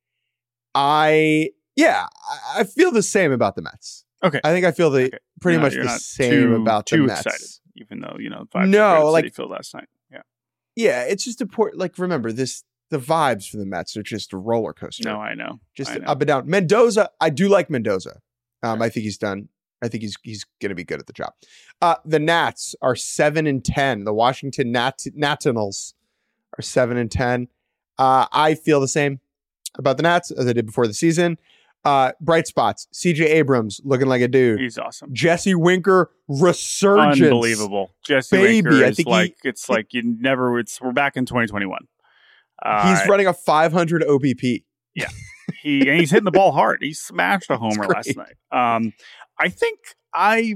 I, yeah, I feel the same about the Mets. Okay. I think I feel the okay. pretty no, much the same too, about the too Mets. Excited, even though, you know, vibes no, like City Field last night. Yeah. Yeah, it's just important. Like, remember this, the vibes for the Mets are just a roller coaster. No, I know. Just I know. up and down. Mendoza, I do like Mendoza. Um, right. I think he's done. I think he's he's going to be good at the job. Uh, the Nats are seven and ten. The Washington Nat- Nationals are seven and ten. Uh, I feel the same about the Nats as I did before the season. Uh, bright spots. C J Abrams looking like a dude. He's awesome. Jesse Winker resurgence. Unbelievable. Jesse Baby, Winker I is think like he, it's like you never. It's we're back in twenty twenty-one. Uh, he's running a five hundred O B P. Yeah, he and he's hitting the ball hard. He smashed a homer last night. Um, I think I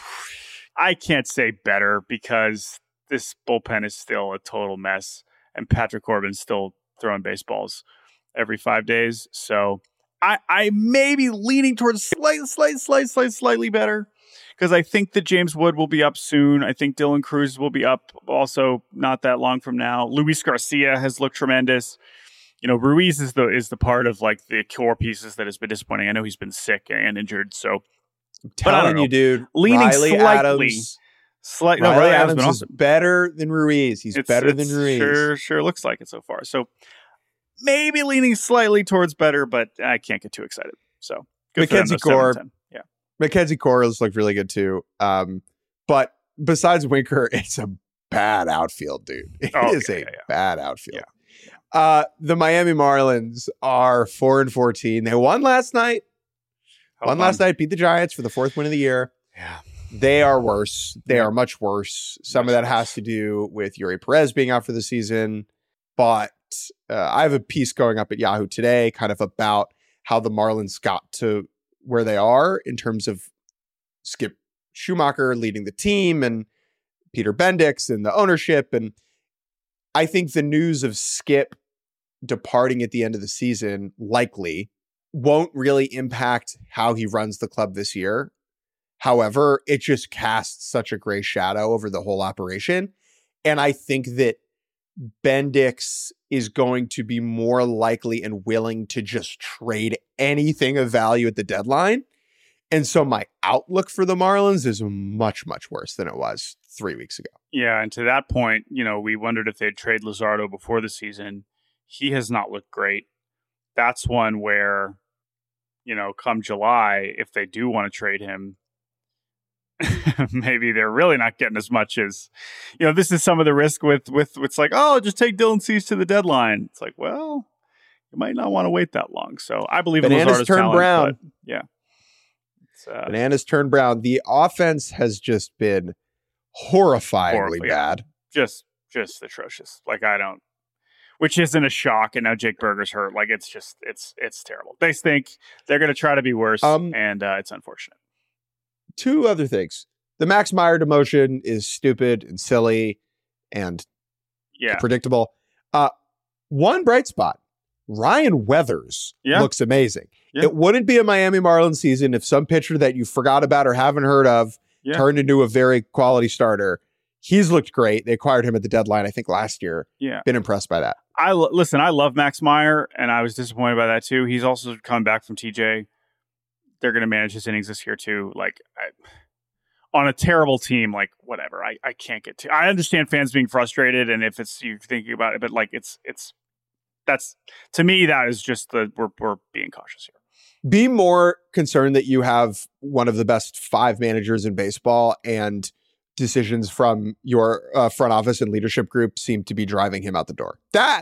I can't say better because this bullpen is still a total mess, and Patrick Corbin's still throwing baseballs every five days. So I I may be leaning towards slight, slight, slight, slight, slightly better because I think that James Wood will be up soon. I think Dylan Cruz will be up also not that long from now. Luis Garcia has looked tremendous. You know, Ruiz is the is the part of like the core pieces that has been disappointing. I know he's been sick and injured, so I'm telling you, dude, leaning Riley slightly, Adams, slightly. Riley, no, Riley Adams, Adams is awesome. better than Ruiz. He's it's, better it's than Ruiz. Sure, sure looks like it so far. So maybe leaning slightly towards better, but I can't get too excited. So good Mackenzie for them, Core, yeah, Mackenzie Core has looked really good too. Um, but besides Winker, it's a bad outfield, dude. It oh, is yeah, a yeah, yeah. bad outfield. Yeah. Uh, the Miami Marlins are four and fourteen. They won last night. How won fun. last night. Beat the Giants for the fourth win of the year. Yeah, they are worse. They yeah. are much worse. Some much of that worse. has to do with Yuri Perez being out for the season. But uh, I have a piece going up at Yahoo today, kind of about how the Marlins got to where they are in terms of Skip Schumacher leading the team and Peter Bendix and the ownership. And I think the news of Skip departing at the end of the season likely won't really impact how he runs the club this year. However, it just casts such a gray shadow over the whole operation. And I think that Bendix is going to be more likely and willing to just trade anything of value at the deadline. And so my outlook for the Marlins is much, much worse than it was three weeks ago. Yeah, and to that point, you know, we wondered if they'd trade Luzardo before the season. He has not looked great. That's one where, you know, come July, if they do want to trade him, maybe they're really not getting as much as, you know, this is some of the risk with, with, it's like, oh, just take Dylan Cease to the deadline. It's like, well, you might not want to wait that long. So I believe Bananas in Luzardo's turn talent, brown. but yeah. It's, uh, Bananas turn brown. The offense has just been horrifyingly Horrible, yeah. bad. Just, just atrocious. Like, I don't, which isn't a shock. And now Jake Berger's hurt. Like, it's just, it's, it's terrible. They think they're going to try to be worse. Um, and uh, it's unfortunate. Two other things. The Max Meyer demotion is stupid and silly and Yeah. predictable. Uh, one bright spot. Ryan Weathers yeah. looks amazing. Yeah. It wouldn't be a Miami Marlins season if some pitcher that you forgot about or haven't heard of yeah. turned into a very quality starter. He's looked great. They acquired him at the deadline, I think, last year. Yeah. Been impressed by that. I listen, I love Max Meyer, and I was disappointed by that too. He's also coming back from T J. They're going to manage his innings this year too. Like I, on a terrible team, like whatever. I, I can't get to. I understand fans being frustrated, and if it's you thinking about it, but like it's it's that's to me that is just the we're we're being cautious here. Be more concerned that you have one of the best five managers in baseball, and decisions from your uh, front office and leadership group seem to be driving him out the door. That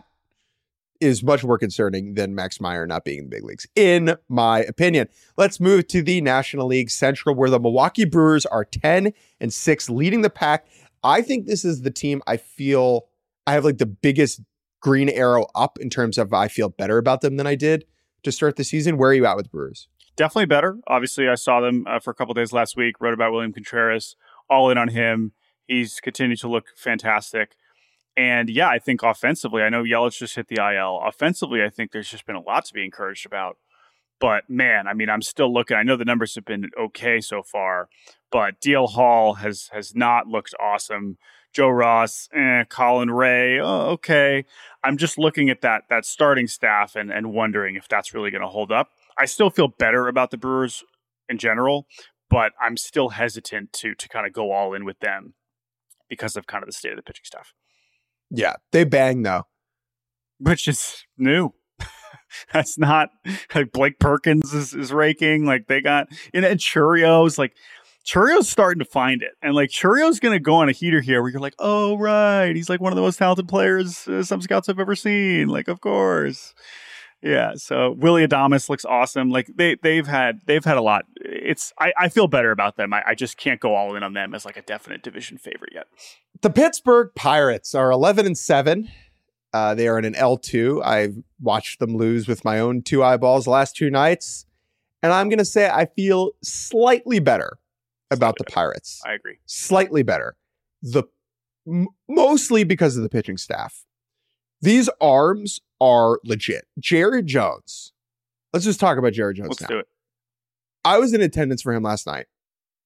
is much more concerning than Max Meyer not being in the big leagues, in my opinion. Let's move to the National League Central, where the Milwaukee Brewers are ten and six, leading the pack. I think this is the team I feel I have like the biggest green arrow up in terms of I feel better about them than I did to start the season. Where are you at with Brewers? Definitely better. Obviously, I saw them uh, for a couple of days last week, wrote about William Contreras, all in on him. He's continued to look fantastic. And yeah, I think offensively, I know Yelich just hit the I L. Offensively, I think there's just been a lot to be encouraged about. But man, I mean, I'm still looking. I know the numbers have been okay so far, but D L Hall has has not looked awesome. Joe Ross, eh, Colin Ray, oh, okay. I'm just looking at that that starting staff and and wondering if that's really going to hold up. I still feel better about the Brewers in general, but I'm still hesitant to to kind of go all in with them because of kind of the state of the pitching staff. Yeah, they bang though, which is new. That's not like Blake Perkins is, is raking. Like they got and, and Churrio's like Churrio's starting to find it, and like Churrio's going to go on a heater here where you're like, oh right, he's like one of the most talented players uh, some scouts have ever seen. Like of course. Yeah, so Willy Adames looks awesome. Like they they've had they've had a lot. It's I, I feel better about them. I, I just can't go all in on them as like a definite division favorite yet. The Pittsburgh Pirates are eleven and seven. Uh, they are in an L two. I've watched them lose with my own two eyeballs the last two nights, and I'm gonna say I feel slightly better about the Pirates. I agree. Slightly better. The m- mostly because of the pitching staff. These arms are legit. Jared Jones. Let's just talk about Jared Jones Let's now. do it. I was in attendance for him last night.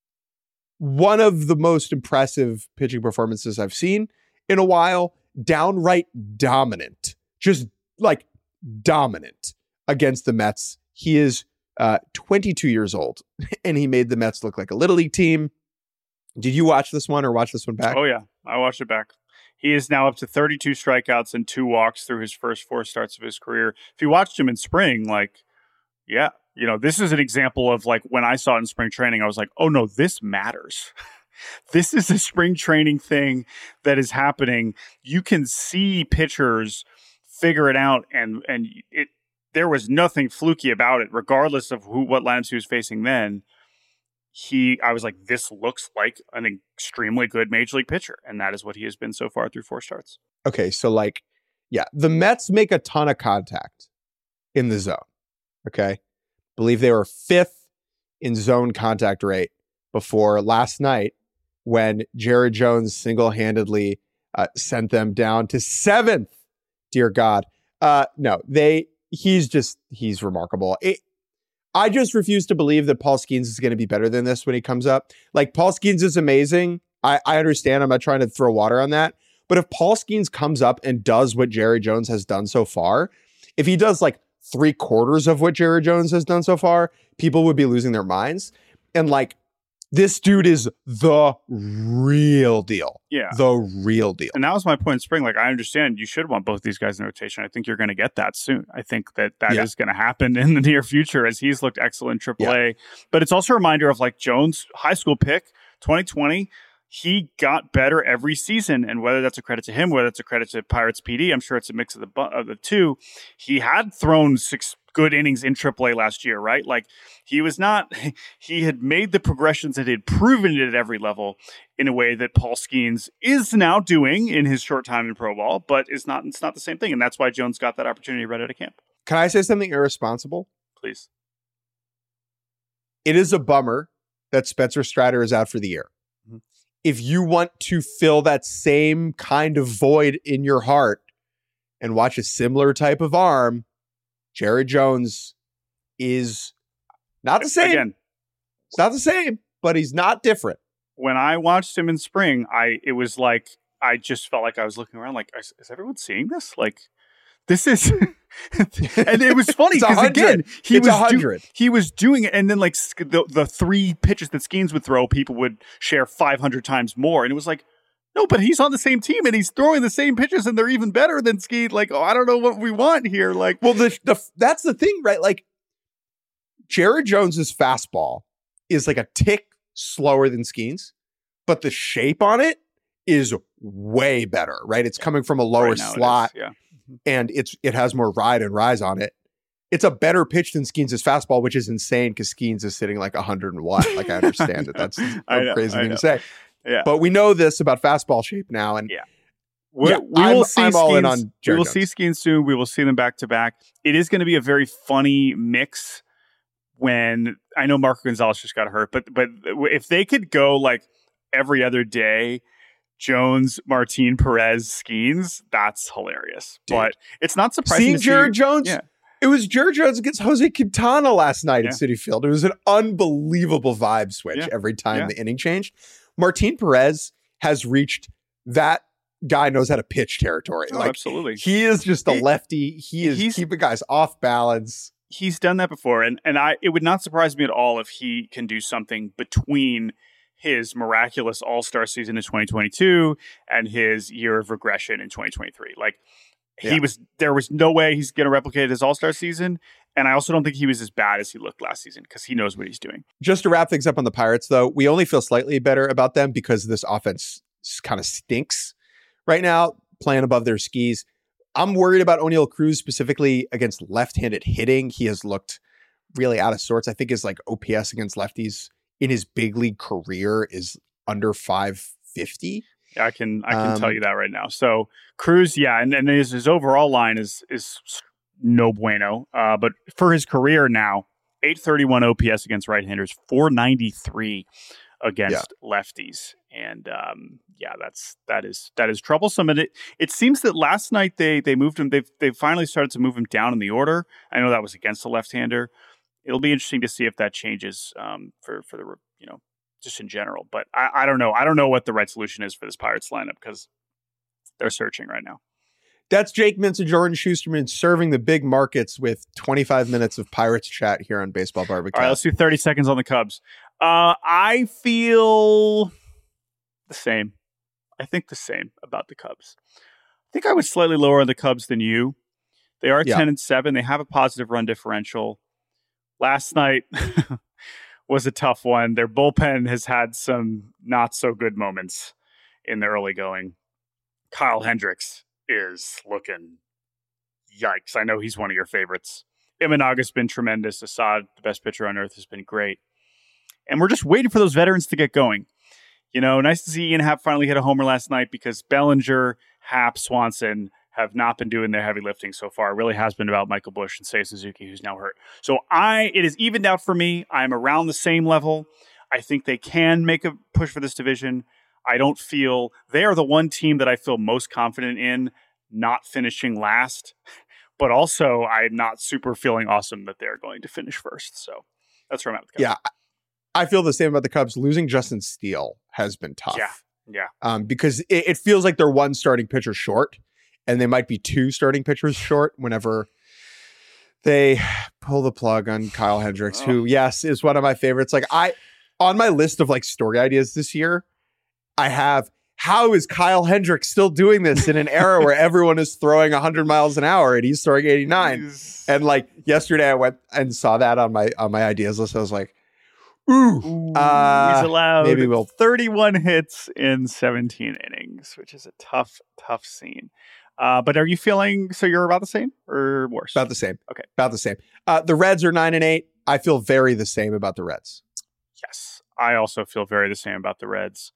One of the most impressive pitching performances I've seen in a while. Downright dominant. Just like dominant against the Mets. He is uh, twenty-two years old, and he made the Mets look like a Little League team. Did you watch this one or watch this one back? Oh, yeah. I watched it back. He is now up to thirty-two strikeouts and two walks through his first four starts of his career. If you watched him in spring, like, yeah, you know, this is an example of like when I saw it in spring training, I was like, oh no, this matters. This is a spring training thing that is happening. You can see pitchers figure it out, and and it there was nothing fluky about it, regardless of who what lineups he was facing then. He, I was like, this looks like an extremely good major league pitcher. And that is what he has been so far through four starts. Okay. So like, yeah, the Mets make a ton of contact in the zone. Okay. Believe they were fifth in zone contact rate before last night when Jared Jones single-handedly uh, sent them down to seventh. Dear God. Uh, no, they, he's just, he's remarkable. It, I just refuse to believe that Paul Skeens is going to be better than this when he comes up. Like, Paul Skeens is amazing. I, I understand. I'm not trying to throw water on that. But if Paul Skeens comes up and does what Jerry Jones has done so far, if he does like three quarters of what Jerry Jones has done so far, people would be losing their minds. And like, this dude is the real deal. Yeah. The real deal. And that was my point in spring. Like, I understand you should want both these guys in rotation. I think you're going to get that soon. I think that that yeah. is going to happen in the near future as he's looked excellent in triple A. Yeah. But it's also a reminder of like Jones' high school pick, twenty twenty. He got better every season. And whether that's a credit to him, whether it's a credit to Pirates P D, I'm sure it's a mix of the, of the two. He had thrown six good innings in triple A last year, right? Like he was not, he had made the progressions and had proven it at every level in a way that Paul Skeens is now doing in his short time in pro ball, but it's not, it's not the same thing. And that's why Jones got that opportunity right out of camp. Can I say something irresponsible? Please. It is a bummer that Spencer Strider is out for the year. Mm-hmm. If you want to fill that same kind of void in your heart and watch a similar type of arm, Jared Jones is not the same. Again, it's not the same, but he's not different. When I watched him in spring, I it was like I just felt like I was looking around like, is, is everyone seeing this? Like, this is, and it was funny because again, he it's was do, he was doing it, and then like the the three pitches that Skeens would throw, people would share five hundred times more, and it was like, no, but he's on the same team and he's throwing the same pitches, and they're even better than Skeens. Like, oh, I don't know what we want here. Like, well, the, the that's the thing, right? Like, Jared Jones's fastball is like a tick slower than Skeens, but the shape on it is way better, right? It's coming from a lower right slot, it yeah. and it's it has more ride and rise on it. It's a better pitch than Skeens' fastball, which is insane because Skeens is sitting like one hundred one. Like, I understand it. That's a know, crazy I thing know. to say. Yeah. But we know this about fastball shape now, and yeah, we, yeah, we will I'm, see. I'm all Skeens, in on we Jared will Jones. see Skeens soon. We will see them back to back. It is going to be a very funny mix. When I know Marco Gonzalez just got hurt, but but if they could go like every other day, Jones, Martin, Perez, Skeens, that's hilarious. Dude. But it's not surprising. Seeing to Jared see, Jones, yeah. it was Jared Jones against Jose Quintana last night yeah. at Citi Field. It was an unbelievable vibe switch yeah. every time yeah. the inning changed. Martin Perez has reached that guy knows how to pitch territory. Oh, like, absolutely. He is just a he, lefty. He is keeping guys off balance. He's done that before, and and I it would not surprise me at all if he can do something between his miraculous All-Star season in twenty twenty-two and his year of regression in twenty twenty-three. Like he yeah. was, there was no way he's going to replicate his All-Star season, and I also don't think he was as bad as he looked last season because he knows what he's doing. Just to wrap things up on the Pirates, though, we only feel slightly better about them because this offense kind of stinks right now, playing above their skis. I'm worried about O'Neal Cruz specifically against left-handed hitting. He has looked really out of sorts. I think his like O P S against lefties in his big league career is under five fifty. Yeah, I can I can um, tell you that right now. So Cruz, yeah, and, and his, his overall line is is no bueno. Uh, but for his career now, eight thirty-one O P S against right-handers, four ninety-three against yeah. lefties. And um, yeah, that's that is that is troublesome. And it it seems that last night they they moved him. They've they finally started to move him down in the order. I know that was against the left-hander. It'll be interesting to see if that changes um, for for the you know just in general. But I, I don't know. I don't know what the right solution is for this Pirates lineup because they're searching right now. That's Jake Mintz and Jordan Schusterman serving the big markets with twenty-five minutes of Pirates chat here on Baseball Barbecue. All right, let's do thirty seconds on the Cubs. Uh, I feel the same. I think the same about the Cubs. I think I was slightly lower on the Cubs than you. They are yeah. ten and seven. They have a positive run differential. Last night was a tough one. Their bullpen has had some not so good moments in the early going. Kyle Hendricks is looking yikes. I know he's one of your favorites. Imanaga's been tremendous. Assad, the best pitcher on earth, has been great. And we're just waiting for those veterans to get going. You know, nice to see Ian Happ finally hit a homer last night because Bellinger, Happ, Swanson have not been doing their heavy lifting so far. It really has been about Michael Busch and Seiya Suzuki, who's now hurt. So I, it is evened out for me. I'm around the same level. I think they can make a push for this division. I don't feel they are the one team that I feel most confident in not finishing last, but also I'm not super feeling awesome that they're going to finish first. So that's where I'm at with the Cubs. Yeah. I feel the same about the Cubs. Losing Justin Steele has been tough. Yeah. Yeah. Um, because it, it feels like they're one starting pitcher short, and they might be two starting pitchers short whenever they pull the plug on Kyle Hendricks, oh. who, yes, is one of my favorites. Like I, on my list of like story ideas this year, I have, how is Kyle Hendricks still doing this in an era where everyone is throwing one hundred miles an hour and he's throwing eighty-nine? He's... And like yesterday I went and saw that on my on my ideas list. I was like, ooh, ooh uh, he's allowed maybe we'll thirty-one hits in seventeen innings, which is a tough, tough scene. Uh, but are you feeling, so you're about the same or worse? About the same. Okay. About the same. Uh, the Reds are nine and eight. I feel very the same about the Reds. Yes. I also feel very the same about the Reds.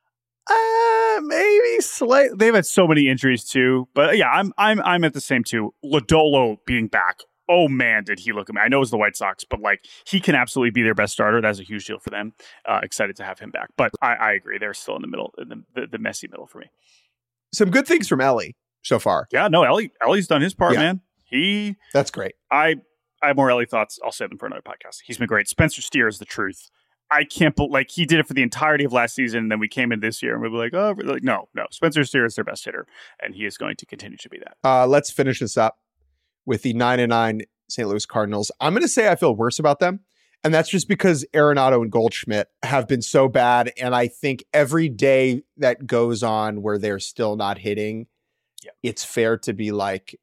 Uh, maybe slight. They've had so many injuries too, but yeah, I'm I'm I'm at the same too. Lodolo being back. Oh man, did he look at me? I know it was the White Sox, but like he can absolutely be their best starter. That's a huge deal for them. Uh, excited to have him back. But I, I agree, they're still in the middle, in the, the the messy middle for me. Some good things from Ellie so far. Yeah, no, Ellie Ellie's done his part, yeah. man. He That's great. I I have more Ellie thoughts. I'll save them for another podcast. He's been great. Spencer Steer is the truth. I can't believe, like, he did it for the entirety of last season, and then we came in this year and we were like, oh, like, no, no. Spencer Steer is their best hitter, and he is going to continue to be that. Uh, let's finish this up with the nine and nine Saint Louis Cardinals. I'm going to say I feel worse about them, and that's just because Arenado and Goldschmidt have been so bad, and I think every day that goes on where they're still not hitting, yeah. it's fair to be like,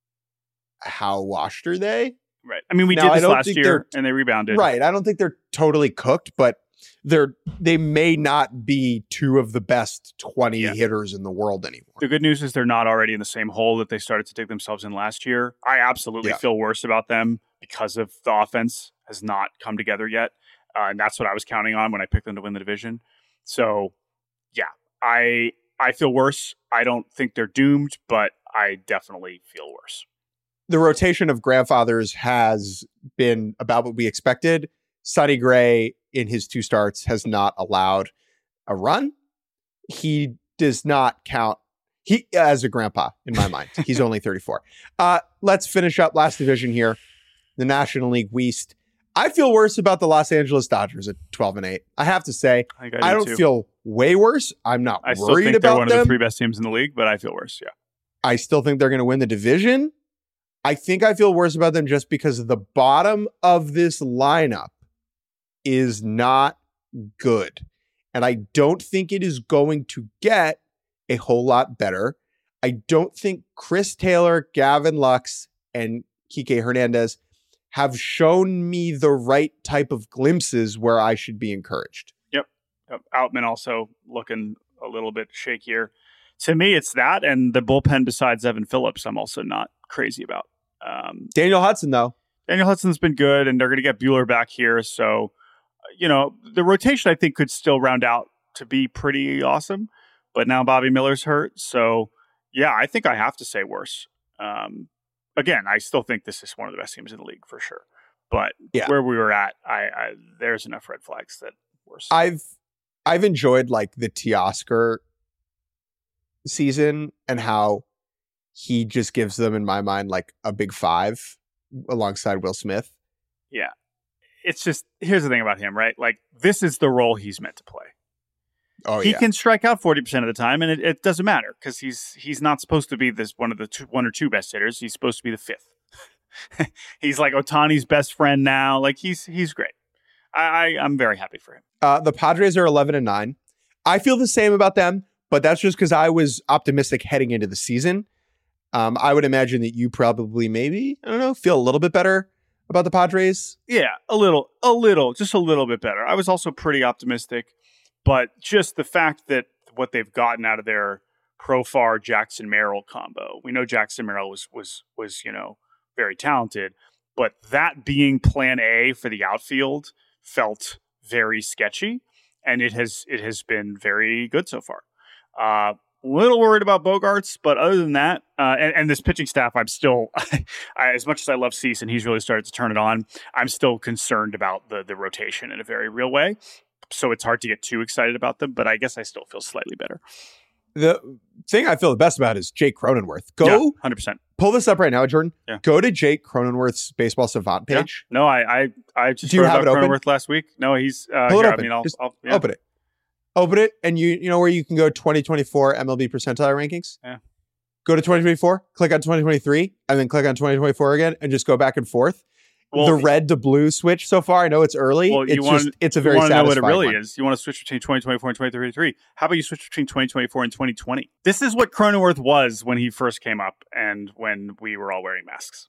how washed are they? Right. I mean, we now, did this last year and they rebounded. Right. I don't think they're totally cooked, but they're they may not be two of the best twenty yeah. hitters in the world anymore. The good news is they're not already in the same hole that they started to dig themselves in last year. I absolutely yeah. feel worse about them because of the offense has not come together yet. Uh, and that's what I was counting on when I picked them to win the division. So, yeah, I I feel worse. I don't think they're doomed, but I definitely feel worse. The rotation of grandfathers has been about what we expected. Sonny Gray, in his two starts, has not allowed a run. He does not count he as a grandpa in my mind. He's only thirty-four. Uh, let's finish up last division here, the National League West. I feel worse about the Los Angeles Dodgers at twelve and eight. I have to say, I, I, do I don't too. feel way worse. I'm not I worried still think about they're one them. of the three best teams in the league, but I feel worse. Yeah, I still think they're going to win the division. I think I feel worse about them just because the bottom of this lineup is not good. And I don't think it is going to get a whole lot better. I don't think Chris Taylor, Gavin Lux, and Kike Hernandez have shown me the right type of glimpses where I should be encouraged. Yep. yep. Outman also looking a little bit shakier. To me, it's that and the bullpen besides Evan Phillips, I'm also not crazy about. Um, Daniel Hudson, though. Daniel Hudson's been good, and they're going to get Buehler back here. So, you know, the rotation, I think, could still round out to be pretty awesome. But now Bobby Miller's hurt. So, yeah, I think I have to say worse. Um, again, I still think this is one of the best teams in the league for sure. But yeah. where we were at, I, I there's enough red flags that worse. I've I've enjoyed like the Teoscar season and how he just gives them, in my mind, like a big five alongside Will Smith. Yeah. It's just, here's the thing about him, right? Like, this is the role he's meant to play. Oh, he yeah. can strike out forty percent of the time, and it, it doesn't matter because he's he's not supposed to be this one of the two, one or two best hitters. He's supposed to be the fifth. He's like Ohtani's best friend now. Like, he's he's great. I, I, I'm very happy for him. Uh, the Padres are eleven and nine. I feel the same about them, but that's just because I was optimistic heading into the season. Um, I would imagine that you probably maybe, I don't know, feel a little bit better about the Padres. Yeah, a little, a little, just a little bit better. I was also pretty optimistic, but just the fact that what they've gotten out of their Profar Jackson Merrill combo. We know Jackson Merrill was was was, you know, very talented, but that being plan A for the outfield felt very sketchy, and it has it has been very good so far. Uh A little worried about Bogarts, but other than that, uh, and, and this pitching staff, I'm still, I, as much as I love Cease and he's really started to turn it on, I'm still concerned about the the rotation in a very real way. So it's hard to get too excited about them, but I guess I still feel slightly better. The thing I feel the best about is Jake Cronenworth. Go, yeah, one hundred percent. Pull this up right now, Jordan. Yeah. Go to Jake Cronenworth's Baseball Savant page. Yeah. No, I I, I just Do you have it open? Cronenworth last week. No, he's uh, Pull it here, open. I mean, I'll, just I'll yeah. open it. Open it, and you you know where you can go twenty twenty-four M L B percentile rankings? Yeah. Go to twenty twenty-four, click on twenty twenty-three, and then click on twenty twenty-four again, and just go back and forth. Well, the red to blue switch so far, I know it's early. Well, it's you want, just it's a very you satisfying know what it really one. is. You want to switch between twenty twenty-four and twenty thirty-three. How about you switch between twenty twenty-four and twenty twenty? This is what Cronenworth was when he first came up and when we were all wearing masks.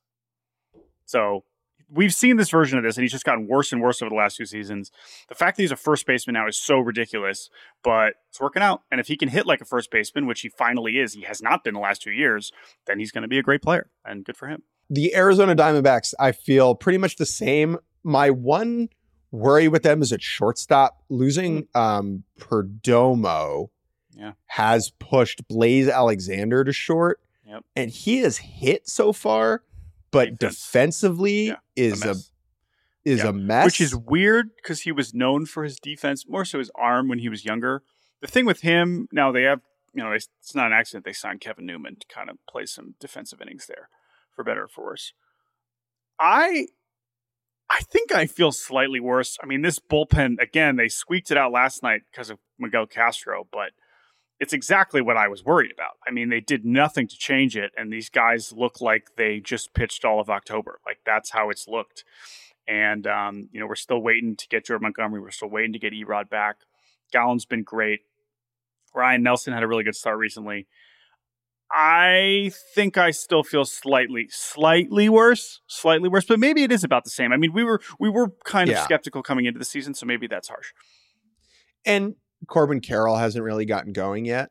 So we've seen this version of this, and he's just gotten worse and worse over the last two seasons. The fact that he's a first baseman now is so ridiculous, but it's working out. And if he can hit like a first baseman, which he finally is, he has not been the last two years, then he's going to be a great player, and good for him. The Arizona Diamondbacks, I feel pretty much the same. My one worry with them is at shortstop. Losing um, Perdomo yeah. has pushed Blaze Alexander to short, yep. and he has hit so far, but Defense. defensively yeah, is a, a is yeah. a mess. Which is weird because he was known for his defense, more so his arm when he was younger. The thing with him, now they have, you know, it's not an accident they signed Kevin Newman to kind of play some defensive innings there. for better or for worse. I I think I feel slightly worse. I mean, this bullpen, again, they squeaked it out last night because of Miguel Castro, but it's exactly what I was worried about. I mean, they did nothing to change it, and these guys look like they just pitched all of October. Like, that's how it's looked. And, um, you know, we're still waiting to get Jordan Montgomery. We're still waiting to get Erod back. Gallen's been great. Ryan Nelson had a really good start recently. I think I still feel slightly, slightly worse, slightly worse, but maybe it is about the same. I mean, we were we were kind of Yeah. skeptical coming into the season, so maybe that's harsh. And Corbin Carroll hasn't really gotten going yet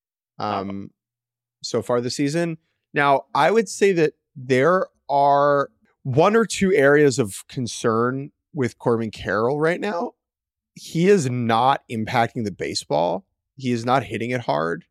um, oh. so far this season. Now, I would say that there are one or two areas of concern with Corbin Carroll right now. He is not impacting the baseball. He is not hitting it hard.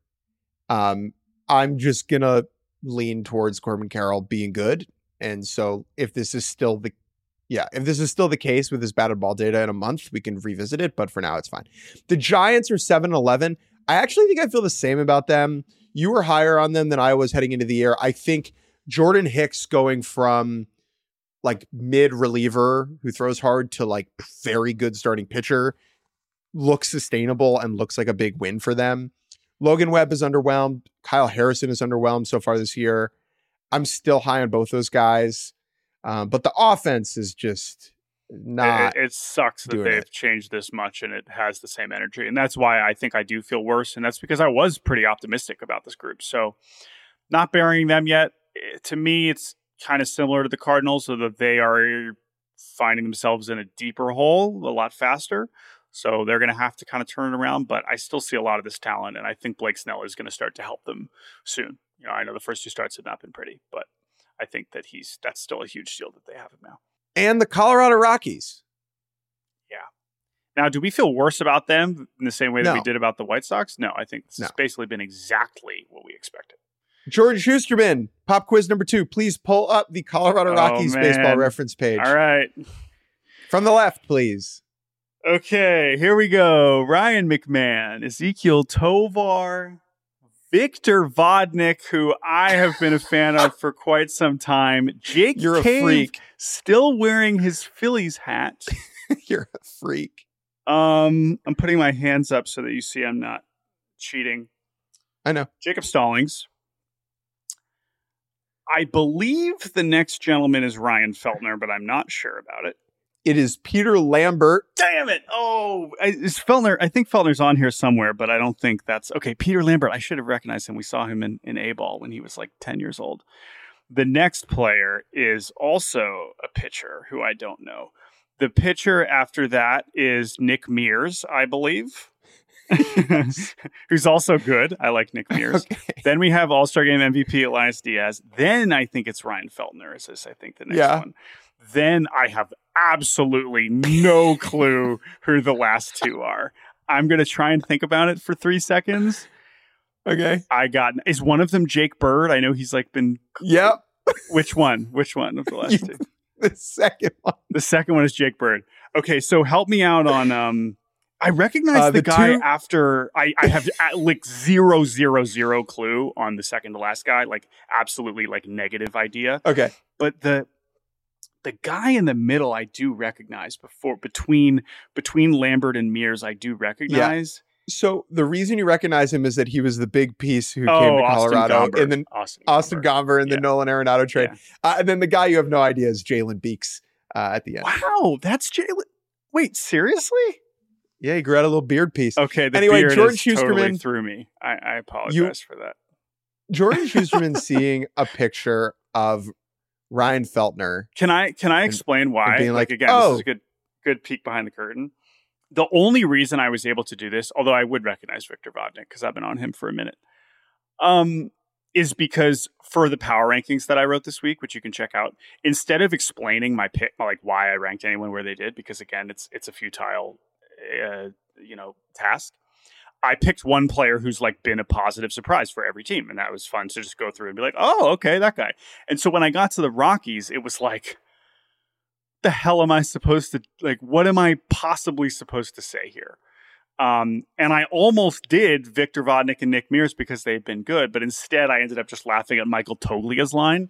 Um, I'm just going to lean towards Corbin Carroll being good. And so if this is still the Yeah, if this is still the case with his batted ball data in a month, we can revisit it. But for now, it's fine. The Giants are seven and eleven. I actually think I feel the same about them. You were higher on them than I was heading into the year. I think Jordan Hicks going from like mid reliever who throws hard to like very good starting pitcher looks sustainable and looks like a big win for them. Logan Webb is underwhelmed. Kyle Harrison is underwhelmed so far this year. I'm still high on both those guys. Um, but the offense is just not. It, it sucks that they've it. changed this much and it has the same energy. And that's why I think I do feel worse. And that's because I was pretty optimistic about this group. So not burying them yet, to me, it's kind of similar to the Cardinals, so that they are finding themselves in a deeper hole a lot faster. So they're going to have to kind of turn it around. But I still see a lot of this talent. And I think Blake Snell is going to start to help them soon. You know, I know the first two starts have not been pretty, but I think that he's that's still a huge deal that they have him now. And the Colorado Rockies. Yeah. Now, do we feel worse about them in the same way that no. we did about the White Sox? No, I think this no. has basically been exactly what we expected. George Schusterman, pop quiz number two. Please pull up the Colorado Rockies oh, baseball reference page. All right. From the left, please. Okay, here we go. Ryan McMahon, Ezekiel Tovar, Victor Vodnik, who I have been a fan of for quite some time. Jake You're Cave, a freak. Still wearing his Phillies hat. You're a freak. Um, I'm putting my hands up so that you see I'm not cheating. I know. Jacob Stallings. I believe the next gentleman is Ryan Feltner, but I'm not sure about it. It is Peter Lambert. Damn it. Oh, is Feltner. I think Feltner's on here somewhere, but I don't think that's okay. Peter Lambert. I should have recognized him. We saw him in, in A-ball when he was like ten years old. The next player is also a pitcher who I don't know. The pitcher after that is Nick Mears, I believe, who's also good. I like Nick Mears. Okay. Then we have All-Star Game M V P Elias Diaz. Then I think it's Ryan Feltner. Is this, I think, the next yeah. one. Then I have absolutely no clue who the last two are. I'm going to try and think about it for three seconds. Okay. I got, is one of them Jake Bird? I know he's like been. Yep. Which one? Which one of the last you, two? The second one. The second one is Jake Bird. Okay. So help me out on, um, I recognize uh, the, the guy two... after I, I have like zero, zero, zero clue on the second to last guy, like absolutely like negative idea. Okay. But the, The guy in the middle, I do recognize before between between Lambert and Mears. I do recognize. Yeah. So the reason you recognize him is that he was the big piece who oh, came to Colorado Austin in the Austin, Austin Gomber in the yeah. Nolan Arenado trade, Yeah. uh, and then the guy you have no idea is Jalen Beeks uh, at the end. Wow, that's Jalen. Wait, seriously? Yeah, he grew out a little beard piece. Okay, the anyway, beard Jordan is Schusterman totally threw me. I, I apologize you, for that. Jordan Schusterman seeing a picture of Ryan Feltner. Can I can I explain and, why? and being like, like again, oh. this is a good good peek behind the curtain. The only reason I was able to do this, although I would recognize Victor Vodnik because I've been on him for a minute, um, is because for the power rankings that I wrote this week, which you can check out, instead of explaining my pick, like why I ranked anyone where they did, because again, it's it's a futile, uh, you know, task. I picked one player who's like been a positive surprise for every team. And that was fun to just go through and be like, oh, okay, that guy. And so when I got to the Rockies, it was like, the hell am I supposed to, like, what am I possibly supposed to say here? Um, and I almost did Victor Vodnik and Nick Mears because they've been good, but instead I ended up just laughing at Michael Toglia's line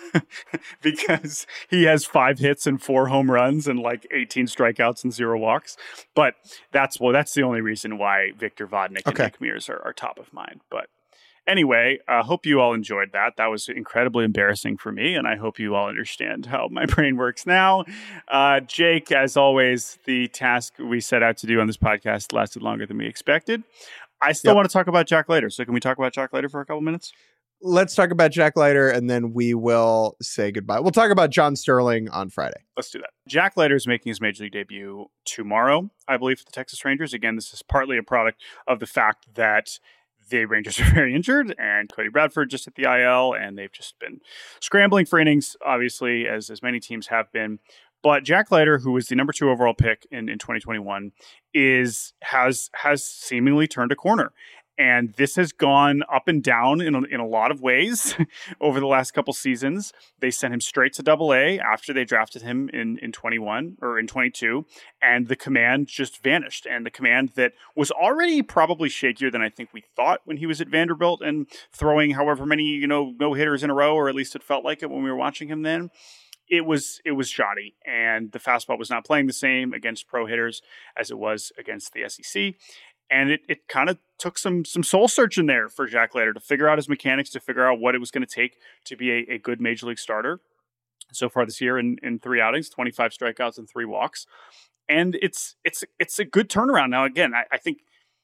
because he has five hits and four home runs and like eighteen strikeouts and zero walks. But that's well, that's the only reason why Victor Vodnik and Okay. Nick Mears are, are top of mind. But anyway, I uh, hope you all enjoyed that. That was incredibly embarrassing for me, and I hope you all understand how my brain works now. Uh, Jake, as always, the task we set out to do on this podcast lasted longer than we expected. I still Yep. want to talk about Jack Leiter, so can we talk about Jack Leiter for a couple minutes? Let's talk about Jack Leiter, and then we will say goodbye. We'll talk about John Sterling on Friday. Let's do that. Jack Leiter is making his Major League debut tomorrow, I believe, for the Texas Rangers. Again, this is partly a product of the fact that the Rangers are very injured, and Cody Bradford just hit the I L, and they've just been scrambling for innings, obviously, as, as many teams have been. But Jack Leiter, who was the number two overall pick in, in twenty twenty-one, is has has seemingly turned a corner. And this has gone up and down in a, in a lot of ways over the last couple seasons. They sent him straight to Double A after they drafted him in, in twenty-one or in twenty-two, and the command just vanished. And the command that was already probably shakier than I think we thought when he was at Vanderbilt and throwing however many, you know, no hitters in a row, or at least it felt like it when we were watching him then. It was it was shoddy, and the fastball was not playing the same against pro hitters as it was against the S E C. And it, it kind of took some some soul searching there for Jack Leiter to figure out his mechanics, to figure out what it was going to take to be a, a good Major League starter. So far this year in, in three outings, twenty-five strikeouts and three walks. And it's it's it's a good turnaround. Now, again, I, I think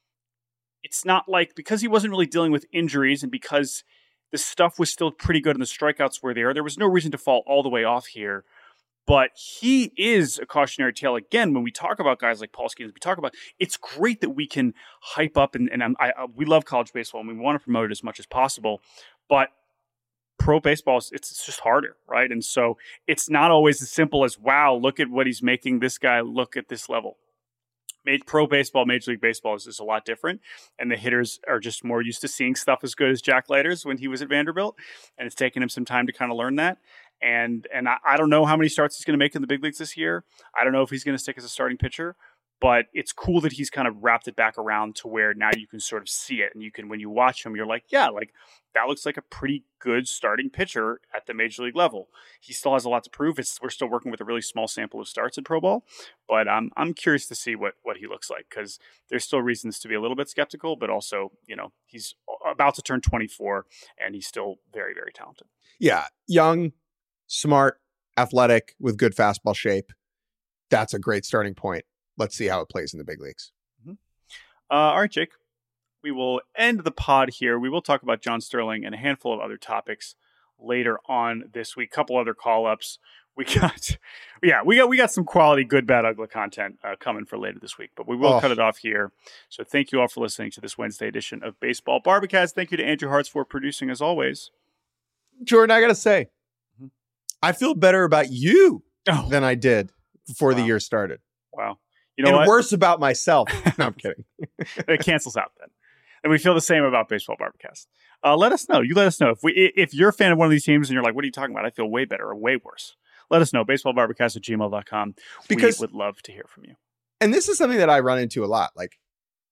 it's not like, because he wasn't really dealing with injuries and because the stuff was still pretty good and the strikeouts were there, there was no reason to fall all the way off here. But he is a cautionary tale. Again, when we talk about guys like Paul Skeens, we talk about, it's great that we can hype up, and, and I, I, we love college baseball and we want to promote it as much as possible. But pro baseball, it's, it's just harder, right? And so it's not always as simple as, wow, look at what he's making this guy look at this level. Made pro baseball, Major League Baseball is just a lot different, and the hitters are just more used to seeing stuff as good as Jack Leiter's when he was at Vanderbilt, and it's taken him some time to kind of learn that. And and I, I don't know how many starts he's going to make in the big leagues this year. I don't know if he's going to stick as a starting pitcher, but it's cool that he's kind of wrapped it back around to where now you can sort of see it, and you can, when you watch him, you're like, yeah, like that looks like a pretty good starting pitcher at the Major League level. He still has a lot to prove. It's, we're still working with a really small sample of starts in pro ball, but I'm I'm curious to see what what he looks like, because there's still reasons to be a little bit skeptical, but also, you know, he's about to turn twenty-four and he's still very, very talented. Yeah, young, smart, athletic, with good fastball shape. That's a great starting point. Let's see how it plays in the big leagues. Mm-hmm. Uh, all right, Jake. We will end the pod here. We will talk about John Sterling and a handful of other topics later on this week. Couple other call-ups. We got, yeah, we got we got some quality good, bad, ugly content uh, coming for later this week, but we will oh. cut it off here. So thank you all for listening to this Wednesday edition of Baseball Barbacast. Thank you to Andrew Hartz for producing, as always. Jordan, I got to say, mm-hmm. I feel better about you oh. than I did before wow. the year started. Wow. You know and what? worse about myself. No, I'm kidding. It cancels out then. And we feel the same about Baseball Barbacast. Uh, let us know. You let us know. If we, if you're a fan of one of these teams and you're like, what are you talking about? I feel way better or way worse. Let us know. baseballbarbacast at gmail dot com. Because we would love to hear from you. And this is something that I run into a lot. Like,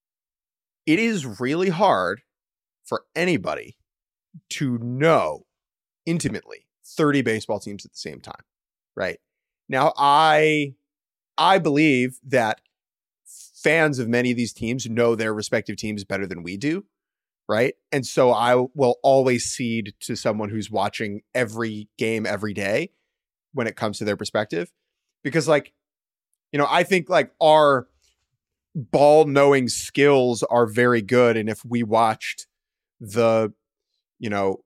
it is really hard for anybody to know intimately thirty baseball teams at the same time, right? Now, I I believe that fans of many of these teams know their respective teams better than we do, right? And so I will always cede to someone who's watching every game every day when it comes to their perspective. Because, like, you know, I think like our ball knowing skills are very good. And if we watched the, you know,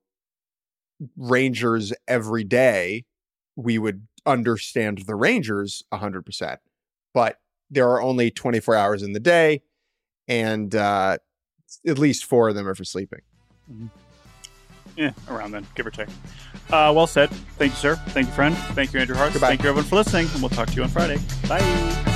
Rangers every day, we would understand the Rangers one hundred percent. But there are only twenty-four hours in the day, and uh, at least four of them are for sleeping. Mm-hmm. Yeah, around then, give or take. Uh, well said. Thank you, sir. Thank you, friend. Thank you, Andrew Hartz. Goodbye. Thank you, everyone, for listening, and we'll talk to you on Friday. Bye.